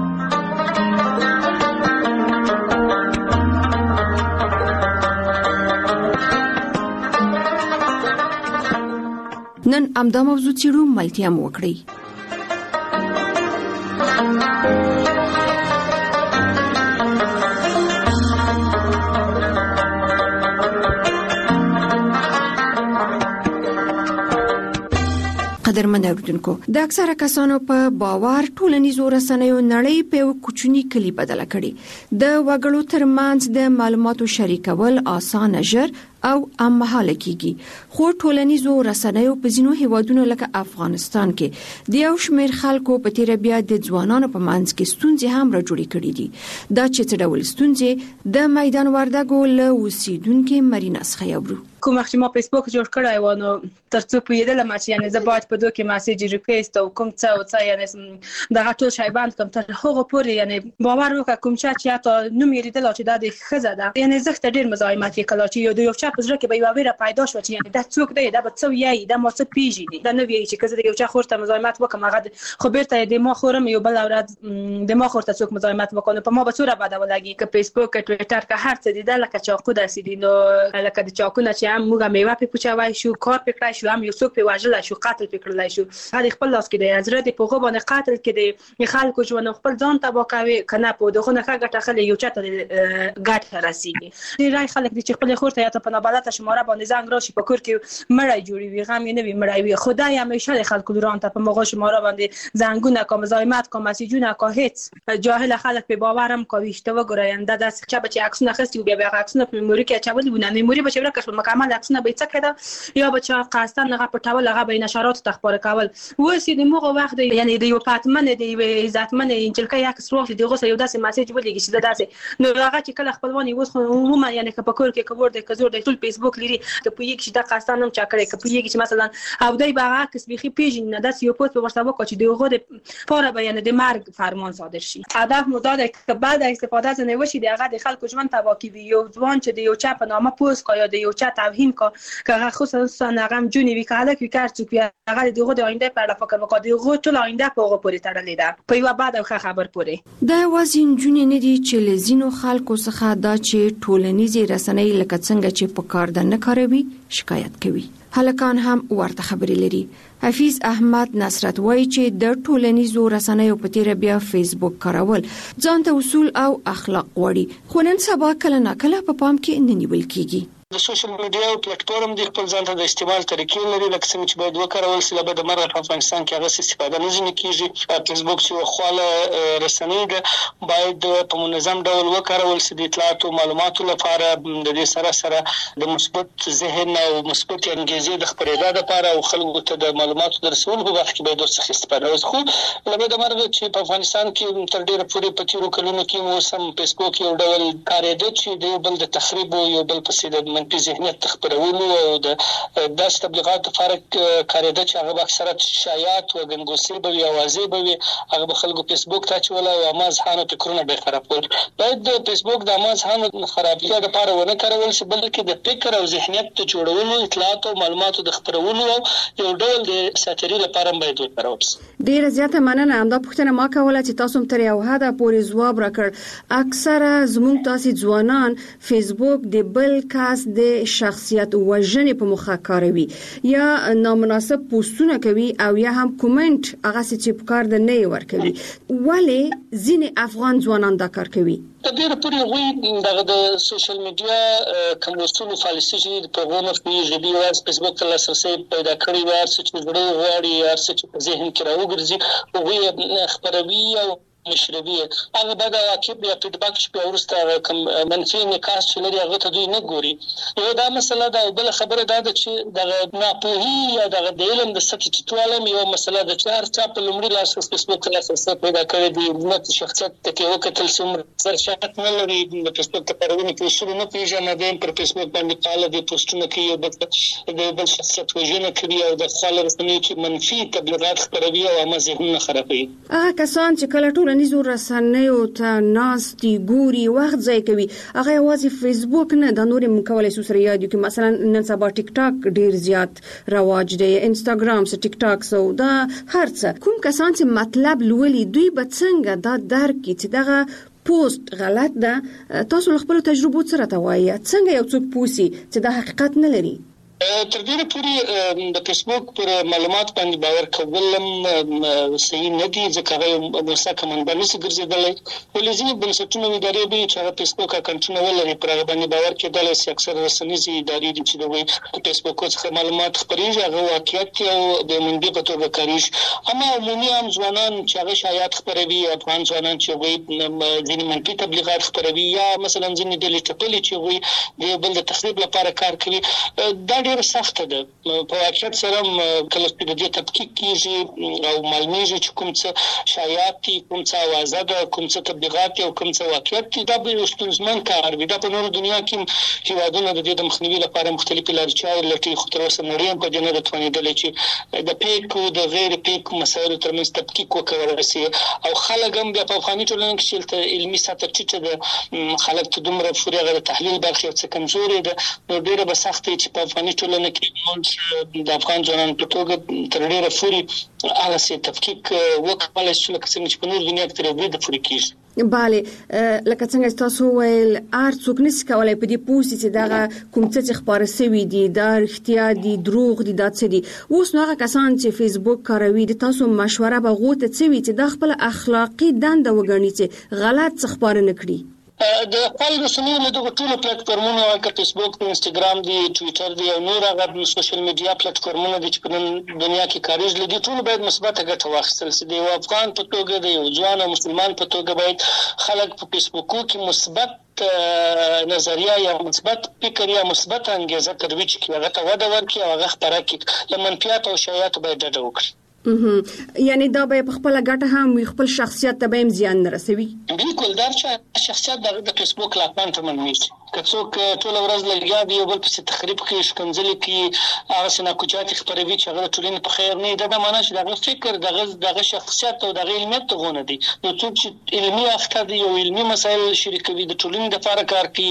نن امدا موضوع چیرو ملتیا مو وکړي. قدرمن اوریدونکو د اکثره کسانو په باور ټولنیزو رسنیو نړۍ په یو کوچني کلی بدله کړي د وګړو ترمنځ د معلوماتو شریکول اسانه ژر او امهاله کیږي خو ټولنیزو رسنیو په ځینو هیوادونو لکه افغانستان کې د یو شمېر خلکو په تیر بیا د ځوانانو په منځ کې ستونزې هم راجوړې کړې دي دا چې څه ډول ستونزې د میدان وردګو له اوسیدونکو مرینا څخه یورو کوم وخت ما فیسبوک جوړ کړای و نو ترڅو پوهیدل ما چې یعنی زه باید په دوه کې میسج ریکوست او کوم څه او څه یعنی دا ټول شی باندې کوم تر هغه پورې یعنی باور وکړه کوم چې چې تا نو مې لیدل چې دا د خزه ده یعنی زه ته ډیر مزاحمت کړل چې یو د یو چا په ځړ کې به یو ویره پیدا شو چې یعنی دا څوک دی دا به څو یی دا مو څه پیژني دا نو وی چې کزه د یو چا خورته مزاحمت وکم هغه خو بیرته د ما خورم یو بل اوراد د ما خورته څوک مزاحمت وکړي په ما به څوره بده ولګي ک فیسبوک ک ټوئیټر ک هر څه دی دا لکه چاقو داسې دي نو لکه د چاقو نه چې هم موږ میوه پوچوای شو کار پکړای شو هم یو څوک په واجل شو قتل پکړلای شو هغه خپل لاس کې د حضرت په غو باندې قتل کې د خلکو ژوند خپل ځان تبا کوي کنه په دغه نه ګټه خلې یو چاته ګټه راسي دی راي خلک چې خپل خورته یا په نابلته شماره باندې زنګ راشي په کور کې مړای جوړي وي غم نه وي مړای وي خدای همیشه د خلکو دوران ته په مغه شماره باندې زنګونه کوم مزاحمت کوم مسیجونه کو هیڅ جاهل خلک په باورم کوي چې وګورئ دا چې بچي عکسونه خستي بیا بیا عکسونه په موري کې چول ونه موري بچي ورکه مکمل عکسونه به څه یا بچا قاستان هغه پټول هغه به نشرات تخبار کول وسی د موغه وخت یعنی د یو پاتمن د یو عزتمن انجلکه یک سروخ د غوسه یو داسې میسج ولګي چې داسې نو هغه چې کله خپلوانی وس خو عموما یعنی که په کور کې کور د کزور د ټول فیسبوک لري ته په یک چې د قاستان هم چا کړی که په یک چې مثلا او دای باغ کس بيخي پیژن نه داس یو پوسټ ورته وکړي چې دغه د پاره بیان د مرګ فرمان صادر شي هدف مو دا ده که بعد استفاده از نوشي دغه د خلکو ژوند تبا کوي یو ځوان چې د یو چا په نامه پوسټ کوي د یو چا توهین کوي که خصوصا نغم جونی وی کاله کی کار څوک بیا هغه دغه د آینده په اړه فکر وکړي دغه ټول آینده په هغه پورې تړلې ده په یو بعد خو خبر پورې د وازین جونی نه دي چې لزینو خلکو څخه دا چې ټولنیزي رسنۍ لکه څنګه چې په کار د نه کاروي شکایت کوي هلکان هم ورته خبرې لري حفیظ احمد نصرت وایي چې د ټولنیزو رسنیو په تیر بیا فیسبوک کارول ځان ته اصول او اخلاق وړي خو نن سبا کله نه کله په پام کې نه نیول کیږي د سوشل میډیا او پلیټ فارم د خپل ځان ته د استعمال طریقې لري لکه څنګه چې باید وکړول شي لبه د مرغ په افغانستان کې هغه استفاده نه ځنی کیږي فیسبوک چې خواله رسنۍ ده باید په منظم ډول وکړول شي د اطلاعات او معلوماتو لپاره د دې سره سره د مثبت ذهن او مثبت انګیزې د خبرېدا لپاره او خلکو ته د معلوماتو د رسول په وخت کې باید ورڅخه استفاده وشي خو لبه د مرغ چې په افغانستان کې تر ډیره پورې په تیرو کلونو کې مو سم فیسبوک یو ډول کارېده چې د بل د تخریب او یو بل په سیده منفي ذهنیت خبرولو او د داس تبلیغات فرق کاریده چې هغه اکثره شایعات او غنګوسي به او واضح به هغه خلکو فیسبوک ته چول او مازحانه فکرونه به خرابول باید د فیسبوک د مازحانه خرابتیا لپاره ونه کارول شي بلکې د فکر او ذهنیت ته جوړولو اطلاعات او معلوماتو د خبرولو یو ډول د ساتري لپاره باید وکارول شي ډیره زیاته مننه همدا پوښتنه ما کوله چې تاسو تر یو حد پورې ځواب راکړ اکثره زموږ تاسو ځوانان فیسبوک د بل کاس د شخصیت وژنې په مخه کاروي یا نامناسب پوسټونه کوي او یا هم کومنټ هغه چې په کار د نه ور کوي ولی ځینې افغان ځوانان دا کار کوي د ډېر پورې غوي د سوشل میډیا کوم اصول پالیسي چې په غوونه پیږي دی واس فیسبوک ته لاسرسي پیدا کړی و هر څه چې ضروري غواړي هر څه چې په ذهن کې راوګرځي او خبروي او مشربيه هغه بعد عقب یا فیډباک چې په ورسته کوم منفي نکاس چې لري هغه ته دوی نه ګوري یو دا مسله ده بل خبره ده چې د ناپوهي یا د علم د سطح ټیټوالم یو مسله ده چې هر څه په لومړي لاس فیسبوک لاسرسي پیدا کړی دی نو شخصیت ته وکتل سم سر شات نه لري د فیسبوک ته پرونه کې شروع نه پیژنه د پر فیسبوک باندې قاله د پوسټونه کې د بل شخصیت وژنه کوي او د خلک رسمي چې منفي تبلیغات خپروي او مزهونه خرابوي هغه کسان چې کله ټول نيزو رسنیو ته ناستي ګوري وخت ځای کوي هغه یوازې فیسبوک نه د نورې مکولې سوسره یادو کې مثلا نن سبا ټیک ټاک ډیر زیات رواج دی انستګرام سره ټیک ټاک سو دا هر څه کوم کسان چې مطلب لولي دوی به څنګه دا درک چې دغه پوسټ غلط ده تاسو خپل تجربه سره توایي څنګه یو څوک پوسی چې دا حقیقت نه لري تر دې پورې د فیسبوک پر معلومات باندې باور کول صحیح نه دي ځکه هغه مسکه منبع نشي ګرځېدلی ولې ځینې بنسټونه ادارې دي چې هغه فیسبوک اکاونټونه ولري پر هغه باندې باور کېدلی شي اکثر رسنیزې ادارې دي چې د فیسبوک څخه معلومات خپرېږي هغه واقعیت او د منبع په توګه کاریږي اما عمومي عام ځوانان چې هغه شایعات خپروي افغان ځوانان چې هغوی ځینې منفي تبلیغات خپروي یا مثلا ځینې ډلې ټپلې چې هغوی د بل د تخریب لپاره کار کوي دا ډېره سخته ده په واقعیت سره کله چې د دې تحقیق کېږي او معلومیږي چې کوم څه شایعات دي کوم څه اوازه ده کوم څه تبلیغات دي او کوم څه واقعیت دي دا به یو ستونزمن کار وي دا په نورو دنیا کې هیوادونه د دې د مخنیوي لپاره مختلفې لارې چارې لټوي خو تر اوسه نړۍ هم په دې نه ده توانېدلې چې د پیک او د غیر پیک مسایلو ترمنځ تحقیق وکړي او خلک هم په افغاني ټولنه کې چې علمي سطح ټیټه ده خلک ته دومره پورې غیر تحلیل برخه څه کمزوري ده نو ډېره به سخت چې په افغاني ټولنه کې موږ د افغان ځوانانو په توګه تر ډېره پورې هغه څه تحقیق وکړای شو لکه څنګه چې په نور دنیا کې تر اوسه د پورې کېږي bale لکه څنګه تاسو ویل ار څوک نشي کولای په دې پوسټ چې دا کوم څه خبره سوي دي دا اړتیا دي دروغ دي دا څه دي اوس نو هغه کسان چې فیسبوک کاروي د تاسو مشوره به غوته څوي چې د خپل اخلاقی دنده وګڼي چې غلط څه خبره نکړي د خپل رسنیو له دغه ټولو پلیټ فارمونو لکه فیسبوک انستګرام دی ټوئیټر دی او نور هغه سوشل میډیا پلیټ فارمونه دي چې په دنیا کې کاریږي لدی ټول باید مثبت ګټه واخیستل شي د افغان په توګه د یو ځوان مسلمان په توګه باید خلک په فیسبوک کې مثبت نظریه یا مثبت فکر یا مثبت انګیزه ترویج کړي هغه ته وده ورکړي او هغه خبره کړي له منفیات او شایعات باید ډډه وکړي یعنی دا به خپل ګټه هم خپل شخصیت ته به زیان نه رسوي بالکل دا چې شخصیت د فیسبوک لاپان ته منوي که څوک ټول ورځ لګیا دی او بل په تخریب کې شکنځل کې هغه سنا کوچات خبروي چې هغه ټولنې په خیر نه دا معنی چې دغه فکر دغه دغه شخصیت او دغه علمیت غونه دي نو څوک چې علمي اخته دي او علمي مسایل شریکوي د ټولنې لپاره کار کوي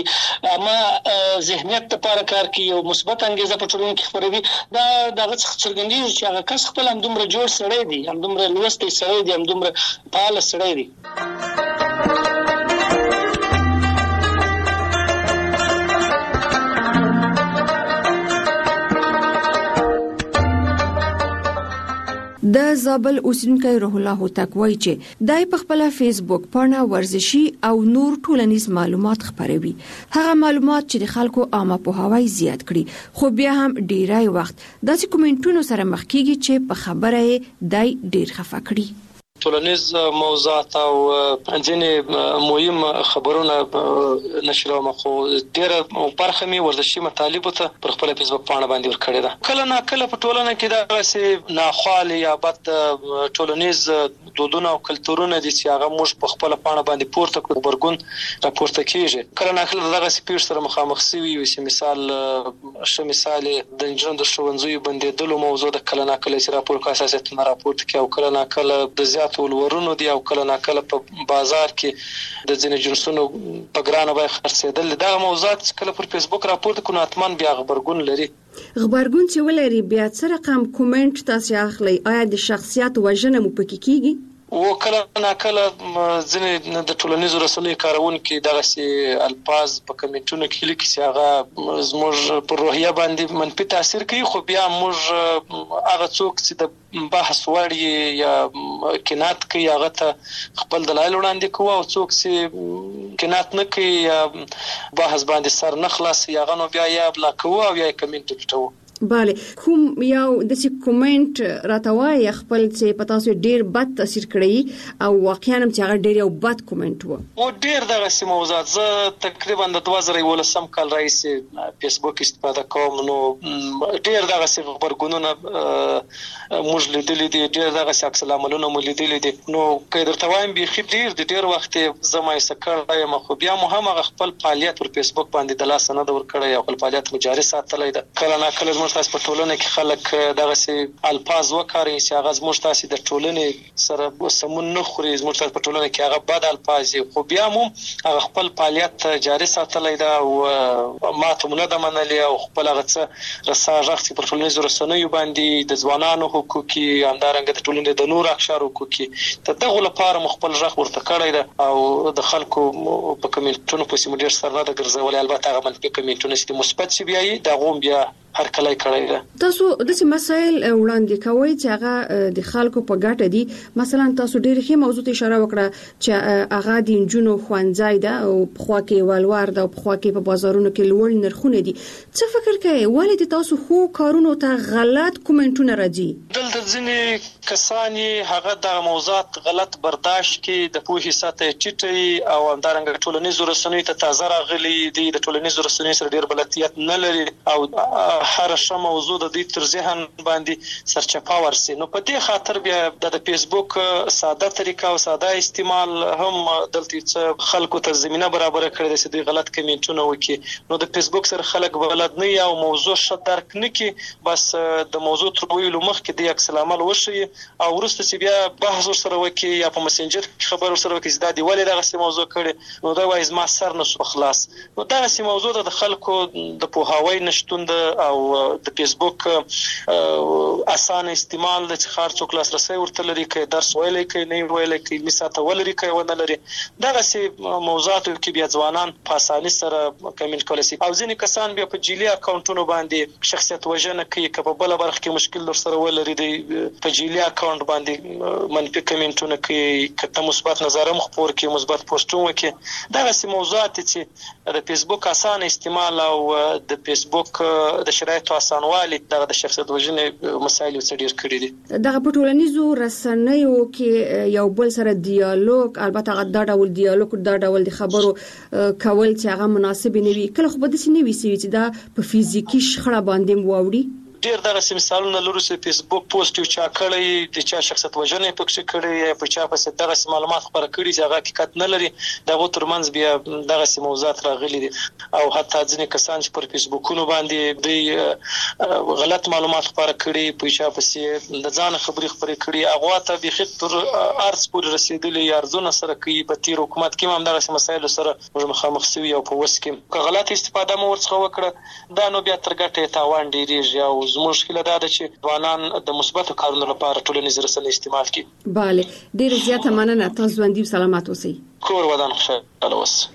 اما ذهنیت لپاره کار کوي او مثبت انګیزه په ټولنې کې خبروي دا دغه څرګندېږي چې هغه کس خپل هم دومره جوړ سړی دی هم دومره لوستی سړی دی هم دومره فعال سړی دی د زابل اوسیدونکو روح الله هوتک وایي چې دای په خپل فیسبوک پاڼه ورزشي او نور ټولنیز معلومات خپروي هغه معلومات چې د خلکو عامه پوهاوی زیات کړي خو بیا هم ډیرای وخت داسې کومنټونو سره مخ کیږي چې په خبره دای ډیر خفه کړي ټولنیز موضوعات او ځینې مهم خبرونه نشروم خو ډېر برخه می ورزشي مطالب ته پر خپل فیسبوک پاڼه باندې ورکړی ده کله نه کله په ټولنه کې دا سه ناخوالي یا بد ټولنیز دودونه او کلتورونه دي چې هغه موږ په خپل پاڼه باندې پورته کوو برګون راپورته کیږي کله نه کله دغه سپیډ سره مخامخ سوي وي چې مثال ش مثال د انجن د شونځوي باندې دلو موضوع د کله نه کله چې راپور کا اساسات نه راپورته کوي او کله نه کله د ټول ورونو دی او کله نه کله په بازار کې د ځینې جنسونو په ګرانه به خرڅېدل دا موضوعات کله پر فیسبوک راپورته کوي اتمن بیا خبرګون لري خبرګون چې ولري بیا څه رقم کومنټ تاسو اخلي آیا د شخصیت وژنه مو پکې کیږي و کله نه کله ځینې د ټولنیزو رسنیو کارونکو دغه سي الفاظ په کمنټونو کې لیکي چې هغه زموږ پر روحیه باندې منفي تاثیر کوي خو بیا موږ هغه څوک چې د بحث وړي یا کینات کوي هغه ته خپل دلایل وړاندې کوي او څوک چې کینات نه کوي یا بحث باندې سر نه خلاصي هغه نو بیا یا بلا کوي او یا کمنټ ټټو bale کوم یو د سی کومنټ راتوای خپل چې پتا سو ډیر بد تاثیر کړی او واقعا هم چې هغه ډیر یو بد کومنټ و او ډیر دغه سي موضوعات زه تقریبا د دوه زره ولسم کال رئیس فیسبوک استفاده کوم نو ډیر دغه سي خبرګونونه موږ لیدلې دي ډیر دغه سي عکس العملونه مو لیدلې دي نو کله تروایم به خې ډیر د ډیر وخت زما یې سکړای ما خو بیا مهمه خپل فعالیت پر فیسبوک باندې د لاس نه دور کړی او خپل فعالیت مجاري ساتلای ده کله نه کله تاسو په ټولنه کې خلک دغه سي الفاظ وکړي چې هغه زموږ تاسو د ټولنې سره سمون نه خوري زموږ تاسو په ټولنه کې هغه بد الفاظ خو بیا مو هغه خپل فعالیت جاري ساتلای دا او ماته منظم منلي او خپل هغه څه رساژ پر ټولنیزو رسنیو باندې د ځوانانو حقوقي همدارنګه د ټولنې د نور اقشار حقوقي ته دغه لپاره مخبل ژغ ورته کړی دا او د خلکو په کمیټونو په سیمه ډیر سره د ګرځولې البته هغه منفي کمیټونه چې مثبت سی بیا دا غوم بیا هر کله ځای کړی دی. تاسو د څه مسایل وړاندې کوئ چې هغه د خلکو په ګټه دي؟ مثلا تاسو ډېر ښه موضوع ته اشاره وکړه چې هغه د انجونو خوانځای ده او په خوا کې والوار ده او په خوا کې په بازارونو کې لوړ نرخونه دي. څه فکر کوئ ولې تاسو خو کارونو ته غلط کومنټونه راځي؟ دلته ځینې کسان هغه د موضوعات غلط برداشت کې د پوهې سطح ټیټي او همدارنګه ټولنیزو رسنیو ته تازه راغلي دي، د ټولنیزو رسنیو سره ډېر بلدیت نه لري او هر ښه موضوع د دې تر ذهن باندې سرچپه ورسي. نو په دې خاطر بیا د فیسبوک ساده طریقه او ساده استعمال هم دلته څه خلکو ته زمينه برابر کړی دی چې دوی غلط کمنټونه وکړي. نو د فیسبوک سره خلک بلد نه یا موضوع ښه درک نه کوي، بس د موضوع تر ویلو مخکې د عکس العمل وشي او وروسته چې بیا بحث سره وکړي یا په مسنجر خبر سره وکړي چې دا دی ولې دغه موضوع کړي، نو دا وایي ما سر نه سو خلاص. نو دا سي موضوع د خلکو د پوهاوی نشټون او د فیسبوک اسانه استعمال د خار څوک لاس رسي ورته لري کې درس ویلې کې نه ویلې کې مثاته ولري کې ونه لري. دغه سي موضوعات کې بیا ځوانان په اساني سره کمنټ کولای شي او ځینې کسان بیا په جیلی اکاونټونو باندې شخصیت وژنه کوي که په بل برخه کې مشکل در سره ولري دی په جیلی اکاونټ باندې منفي کمنټونه کوي، کته مثبت نظر هم خپور کوي، مثبت پوسټونه کوي. دغه سي موضوعات چې د فیسبوک اسانه استعمال او د فیسبوک د شرایطو اسانوالي دغه د شخصیت وژنې مسایل څډیر کړی دي. دغه په ټولنیزو رسنیو کې یو بل سره ډیالوګ، البته دا ډول ډیالوګ دا ډول د خبرو کول چې هغه مناسب نه وي، کله خو به د سینې وي چې دا په فزیکی شخړه باندې واوړي. ډیر دغه مثالونه لرو چې فیسبوک پوسټ یو چا کړی د چا شخصیت وژنې پکې کړی یا په چا په دغه معلومات خبره کړي چې هغه حقیقت نه لري، دغه ترمنځ بیا دغه موضوعات راغلي دي او حتی ځینې کسان چې پر فیسبوکونو باندې د غلط معلومات خبره کړي په چا په د ځان خبري خبري کړي هغه ته به خطر ارز پور رسیدلی ارزونه سره کوي. په تیر حکومت کې هم دغه مسایل سره مخامخ شوی او په وس کې که غلط استفاده مو ورڅخه وکړه دا نو بیا تر ګټه تاوان ډیریږي او مشکله دا ده چې ځوانان د مثبتو کارونو لپاره ټولنیز رسنۍ استعمال کړي. bale ډیر زیاته مننه، تاسو ژوندۍ او سلامات اوسئ. کور ودان خوشاله اوسئ.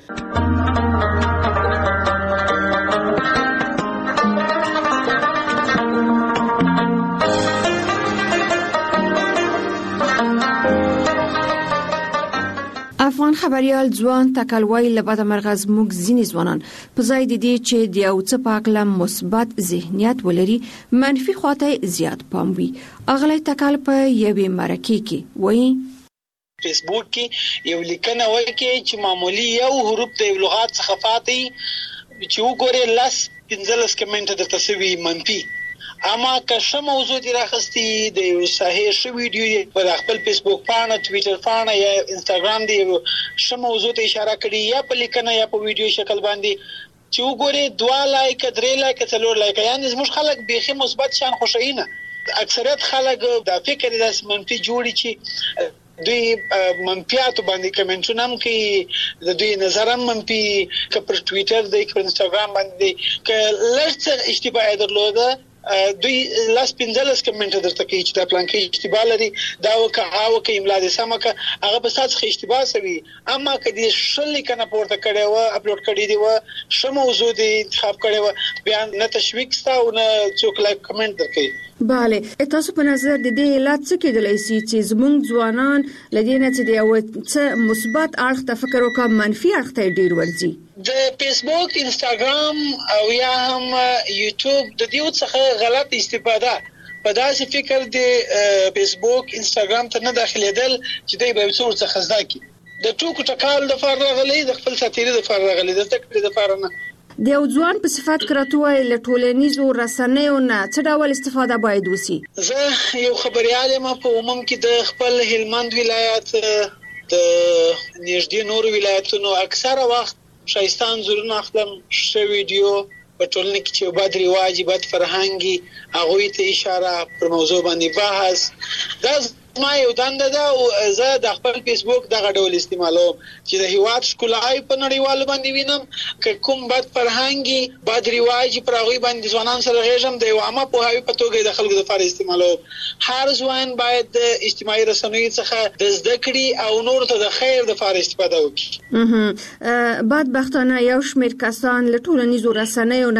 افغان خبريال ځوان تکلوي لبد مرغز موږ ځینې ځوانان په ځای د دې چې د یو څه په اړه مثبت ذهنیت ولري منفي خواته زیات پام وي. اغلی تکل په یوې مرکې کې وایي فیسبوک کې یو لیکنه وایي چې معمولی یو حروف د لغات څخه فاتي چې وګوره لاس پنځلس کمنټ د تسوي منفي، اما که څه موضوع دی راخستی د یو صحیح شو ویډیو په خپل فیسبوک پاڼه، ټوئیټر پاڼه یا انستګرام دی څه موضوع ته اشاره کړي یا په لیکنه یا په ویډیو شکل باندې چې وګوره دوا لایک درې لایک څلور لایک، یعنی زموږ خلک بیخي مثبت شان خوشاینه. اکثریت خلک د فکر د منفي جوړي چې دوی منفیاتو باندې کمنټونه هم کوي، د دوی نظر هم منفي، که پر ټوئیټر دی که پر انستګرام باندې که لږ څه اشتباه درلوده دوی لاس پنځلس کمنټ درته کوي چې دا پلان کې اشتباه لري، دا وکه او کې املا دې سمه که هغه به تاسو اشتباه سوي. اما که دې شل کنه پورته کړي و اپلوډ کړي دی و شمه موضوع دې انتخاب کړي و بیا نه تشویق ستا او نه څوک لایک کمنټ درکړي. bale تاسو په نظر د دې علت څه کېدلی شي چې زموږ ځوانان لدې نه چې د یو څه مثبت اړخ ته فکر وکړي منفي اړخ ته ډیر ورځي؟ د فیسبوک، انستګرام او یا هم یوټیوب د دې څخه غلط استفاده په داسې فکر د فیسبوک انستګرام ته نه داخليدل چې دوی به څور څه خزدا کی د ټوکو ټکال د فارغ غلي د خپل ساتيري د فارغ غلي د تکړه د فارغ نه د یو ځوان په صفات کراتوي له ټولنیزو رسنیو نه څه ډول استفاده باید وسی؟ زه یو خبريال یم په عموم کې د خپل هلمند ولایت د نږدې نور ولایتونو اکثره وخت شایستان زورونه اخلم ش ویډیو په ټولنه کې چې بد رواج بد فرهنګي هغه ته اشاره پر موضوع باندې بحث دا ما یو دنده ده او زه د خپل فیسبوک دغه ډول استعمالوم چې د هیواد ښکلای په نړیوالو باندې وینم که کوم بد فرهنګي بد رواج پر هغه باندې ځوانان سره غږم د یو عامه پوهاوی په توګه د خلکو لپاره استعمالوم. هر ځوان باید د اجتماعي رسنیو څخه د زده کړې او نور ته د خیر لپاره استفاده وکړي. بدبختانه یو شمېر کسان له ټولنیزو رسنیو نه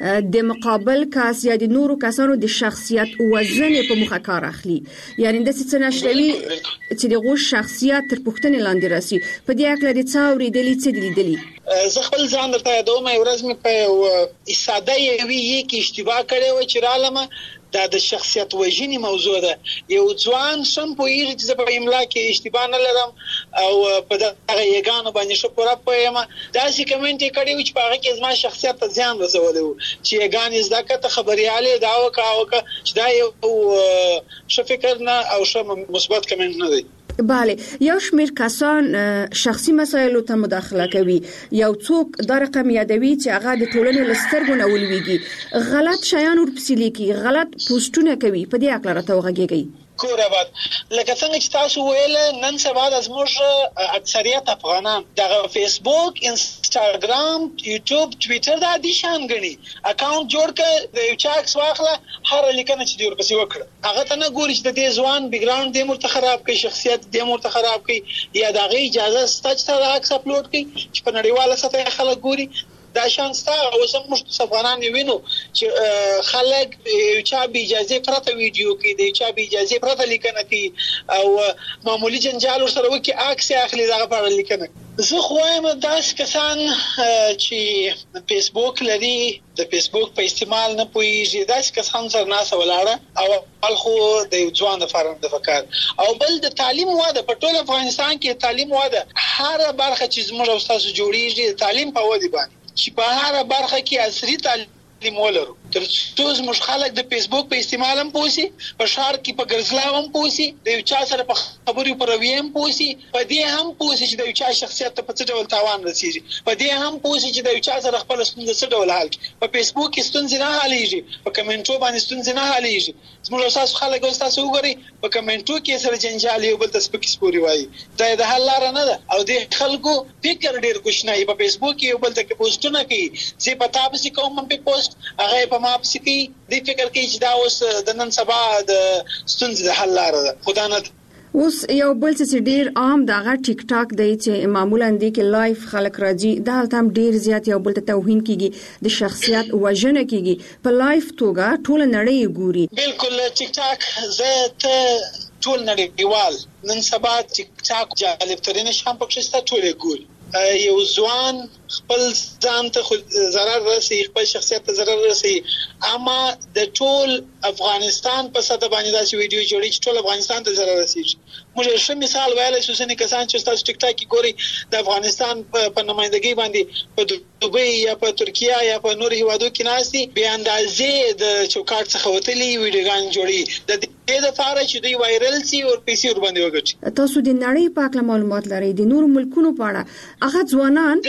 د مقابل کس یا د نورو کسانو د شخصیت وزن په مخه کار اخلي. یعنی د څه نشوي چې دغه شخصیت تر پوښتنې لاندې راسي. په دې اړه د څاوري د لیدلې لیدلې زه خپل ځان درته یادوم یو ورځ مې په ساده یوي کې اشتباه کړې و چې رالمه دا د شخصیت وژنې موضوع ده. یو ځوان سم پوهیږي چې زه په املا کې اشتباه نه لرم او په دغه یګانو باندې شو پوره پوهیم. داسې کمنټ یې کړی و چې په هغه کې زما شخصیت ته زیان رسولی و چې یګانې زده کړه ته خبریالې دا وکړه او وکړه چې دا یو ښه فکر نه او ښه مثبت کمنټ نه دی. بله، یو شمیر کسان شخصي مسایلو ته مداخله کوي. یو څوک دا رقم یادوي چې هغه د ټولنې لسترګو نه ولويږي، غلط شیان ورپسې لیکي، غلط پوسټونه کوي. په دې اړه راته وغږیږي. کور آباد لکه څنګه چې تاسو ویل نن سبا د زموږ اکثریت افغانان دغه فیسبوک، انستاګرام، یوټیوب، ټویټر دا دي شان غني اکاونټ جوړ کړ، د یو چا عکس واخله، هر لیکنه چې دی ورپسې وکړه، هغه ته نه ګوري چې د دې ځوان بیک ګراوند دې مرته خراب کړي، شخصیت دې مرته خراب کړي، یا دغه اجازه ستا چې دا عکس اپلوډ کړي چې په نړیواله سطح خلک ګوري. دا شان ستا او زموږ افغانان وینو چې خلک چا به اجازه پرته ویډیو کې دی، چا به اجازه پرته لیکنه کوي او معمولی جنجال ورسره وکي عکس اخلي دغه په اړه لیکنه. زه خو وایم داسې کسان چې فیسبوک لري د فیسبوک په استعمال نه پوهیږي، داسې کسان سره ناسه ولاړه او بل خو د یو ځوان لپاره د فکر او بل د تعلیم واده په ټول افغانستان کې تعلیم واده هر برخه چې زموږ او تاسو جوړیږي تعلیم په ودی باندې چې په هر برخه کې عصري تعلیم ولرو. تر څو زموږ خلک د فیسبوک په استعمال هم پوسی، په شهر کې په ګرځلاو هم پوسی، د یو چا سره په خبرو پر رویه هم پوسی، په دې هم پوسی چې د یو چا شخصیت ته په څه ډول تاوان رسیږي، په دې هم پوسی چې د یو چا سره خپل ستونزې څه ډول حل کړي. په فیسبوک کې ستونزې نه حلېږي، په کمنټو باندې ستونزې نه حلېږي. زموږ تاسو خلک او تاسو وګورئ په کمنټو کې سره جنجال یو بل ته سپکې سپوري وایي، دا د حل لار نه ده او د خلکو فکر ډیر کوښنه په فیسبوک کې یو بل ته پوسټونه کوي، چې په تاسو کې کوم په پوسټ هغه په ما پسې کوي، د فکر کوي چې دا اوس د نن سبا د ستونزې د حل لار ده. خدا نه اوس یو بل څه ډیر عام دغه ټیک ټاک دی چې معمولا د کې لایف خلک راځي، دا هم ډیر زیات یو بل ته توهین کیږي، د شخصیت وژنه کیږي، په لایف توګه ټول نړۍ ګوري. بالکل ټیک ټاک زه ته ټول نړیوال نن سبا ټیک ټاک جالب ترين شام پکې ستا ټول ګوري. یو ځوان خپل ځان ته ضرر رسي، خپل شخصیت ته ضرر رسي، اما د ټول افغانستان په سطح باندې داسې ویډیو جوړي چې ټول افغانستان ته ضرر رسي. موږ ښه مثال ویلای شو چې کسان چې تاسو ټیک ټاک کې ګوري د افغانستان په نمائندګۍ باندې په دوبۍ یا په ترکیه یا په نور هیوادو کې ناسي به اندازې د چوکاټ څخه وتلي ویډیوګان جوړي د دې لپاره چې دوی وایرل شي او پیسې ور باندې وګټي. تاسو د نړۍ په اړه معلومات لرئ، د نور ملکونو په اړه هغه ځوانان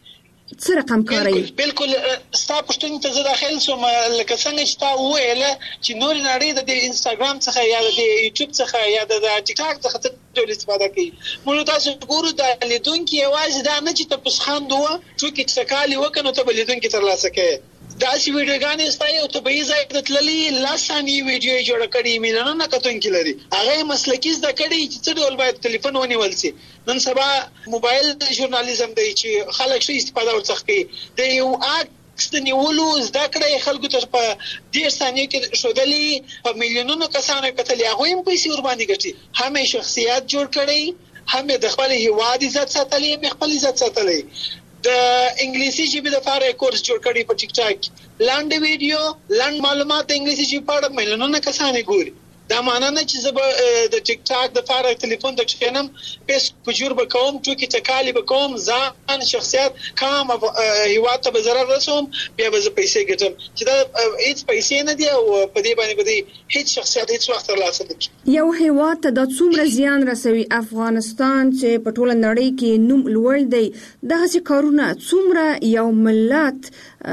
څه رقم کوي؟ بالکل ستا پښتون ته زه داخل شوم لکه څنګه چې تا ویل چې نور نړۍ د انستاګرام څخه یا د یوټیوب څخه یا د ټیک ټاک څخه ډول استفاده کوي. موږ تاسو ګورو د لیدونکو یوازې دا نه چې تاسو خاندوه چې څه کالي وکنو ته لیدونکو تر لاسه کوي. داسې ویډیوګانې ستای او طبيعي ځای ته تللي لاساني ویډیو جوړ کړي میلیونونه کتونکي لري، هغه مسلکي زده کړي چې څه ډول باید ټلیفون ونیول شي. نن سبا موبایل ژورنالیزم دی چې خلک شي استفاده ورڅخه کوي، د یو عکس د نیولو زده کړې خلکو ته په ډېر ثانیو کې شودلې په میلیونونو کسانو کتلې، هغه هم پیسې ور باندې ګټي، هم شخصیت جوړ کړي، هم د خپل هیواد عزت ساتلې، هم خپل عزت ساتلې. د انګلیسي ژبې لپاره کورس جوړ کړی په ټیک ټاک، لاندې ویډیو لاند معلومات د انګلیسي ژبې په اړه میلیونونه کسان ګوري. دا معنی نه چې زه د ټیک ټاک د لپاره ټلیفون د کښینم پیس تجربه کوم چې تکالی بکوم ځان شخصیت کوم هیواد ته ضرر رسوم بیا به پیسې ګټم چې دا هیڅ پیسې نه دی او په دې باندې به هیڅ شخصیت هیڅ وخت ترلاسه نه کوي. یو هیواد ته د څومره زیان رسوي افغانستان چې په ټوله نړۍ کې نوم لوړ دی، دغه کارونه څومره یو ملت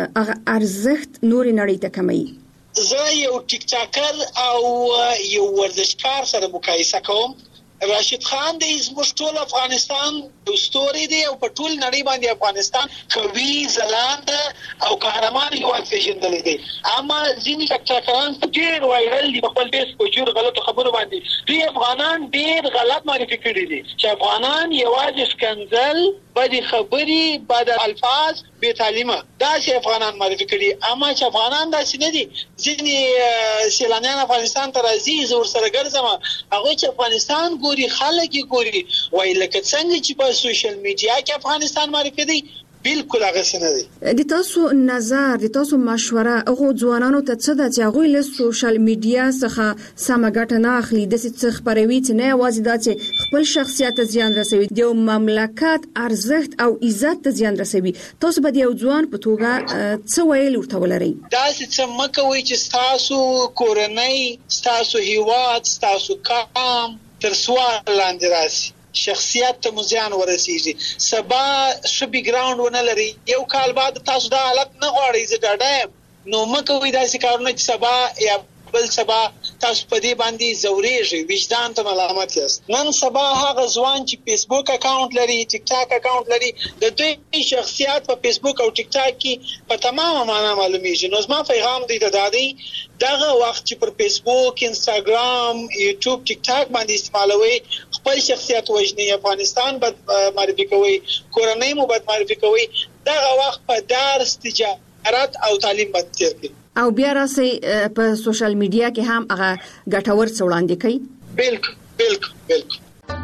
ارزښت نور نړۍ ته کموي؟ زه یو ټیک ټاکر او یو ورزشکار سره مقایسه کوم. راشد خان د زموږ ټول افغانستان د ستوري دی او په ټول نړۍ باندې افغانستان قوي ځلانده او قهرمان هیواد پیژندل دي، اما ځینې ټیک ټاکران ډېر وایرل دي په خپل فیس په جوړ غلطو خبرو باندې باندې دوی افغانان ډیر غلط معرفي کړي دي چې افغانان یوازې سکنځل بدی خبري بد الفاظ بے تعلیمه دا چې افغانان معرفي کړي اما چې افغانان دا څه نه دي ځینې سیلانیان افغانستان ته راځي زور سره ګرځم هغه چې افغانستان ګوري خلک ګوري وای لکه څنګه چې په سوشل میډیا کې افغانستان معرفي دي بالکل هغه څه نه دي د تاسو نظر د تاسو مشوره هغه ځوانانو ته څه ده چې هغه له سوشل میډیا څخه سم ګټه نه اخلي د څه خبروي چې نه یوازې دا چې خپل شخصیت ته زیان رسوي د مملکت ارزښت او عزت ته زیان رسوي تاسو به یو ځوان په توګه څه ویل ورته ولري دا چې مکوي چې تاسو کورنۍ تاسو هیواد تاسو کام تر سوال لاندې راسي شخصیت ته مزیان ورسیږي سبا ش بیک ګراوند ونه لري یو کال بعد تاسو دا حالت نه غواړئ زه ډاډه نو مکوې داسې کارونه چې سبا یا بل سبا تاسو په دې باندې زورېږئ وجدان ته ملامت یاست نن سبا هغه ځوان چې فیسبوک اکاونټ لري ټیک ټاک اکاونټ لري د دوی شخصیت په فیسبوک او ټیک ټاک کې په تمامه معنا معلومیږي نو زما پیغام دی د دادی دغه وخت چې پر فیسبوک انستګرام یوټیوب ټیک ټاک باندې استعمالوي خپل شخصیت وژني افغانستان بد معرفي کوي کورنۍ مو بد معرفي کوي دغه وخت په درس تجارت او تعلیم باندې تیر کړي او بیا راسي په سوشل میډیا کې هم هغه ګټور څه وړاندې کوي بالکل بالکل بالکل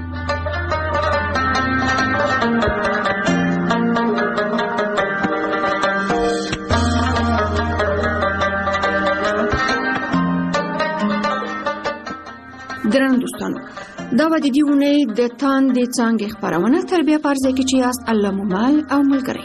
درنو دوستانو دا و د دې ونې د تاندې څانګې خپرونه تر بیا پرځای کې چې یاست الله مو مل او ملګری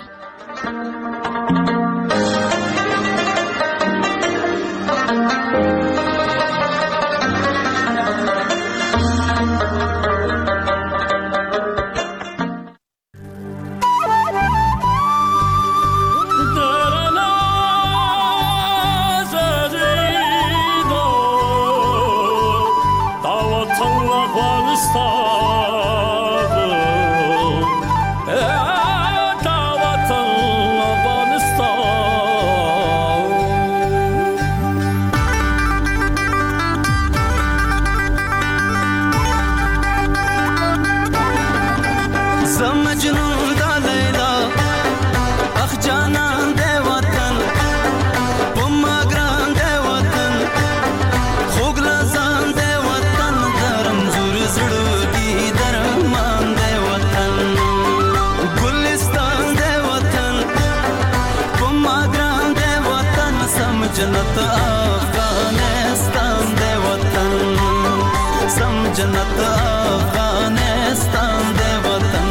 جنت افغانستان دے وطن سم جنت افغانستان دے وطن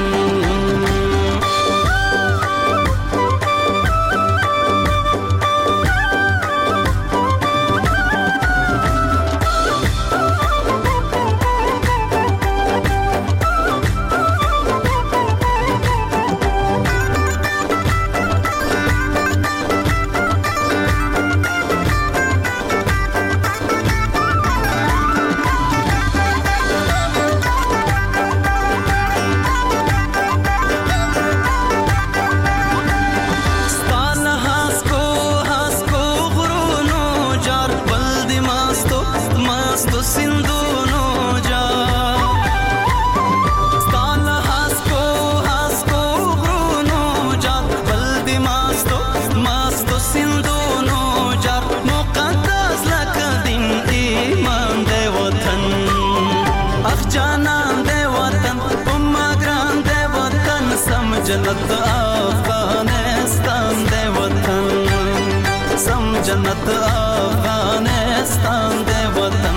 जन्नत अफगानिस्तान दे वतन सम जन्नत अफगानिस्तान दे वतन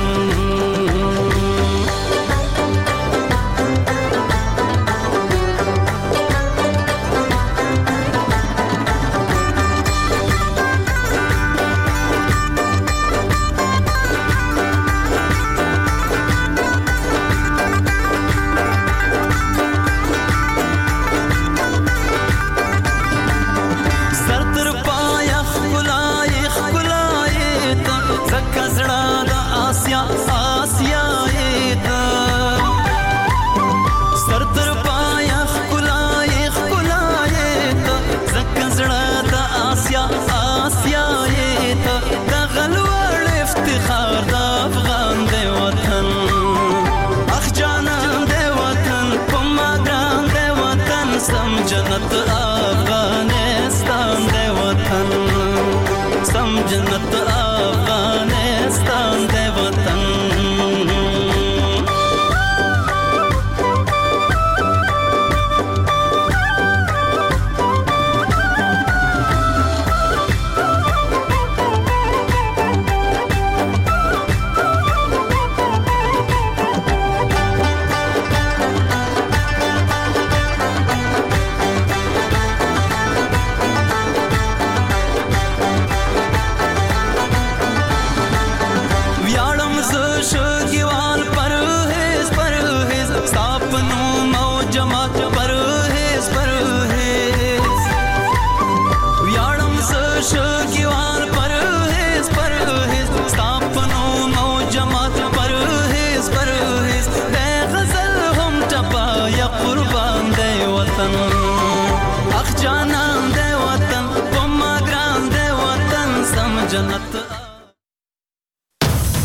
آسیا یہ تا دغل ور افتخار دا افغان دے وطن د افغان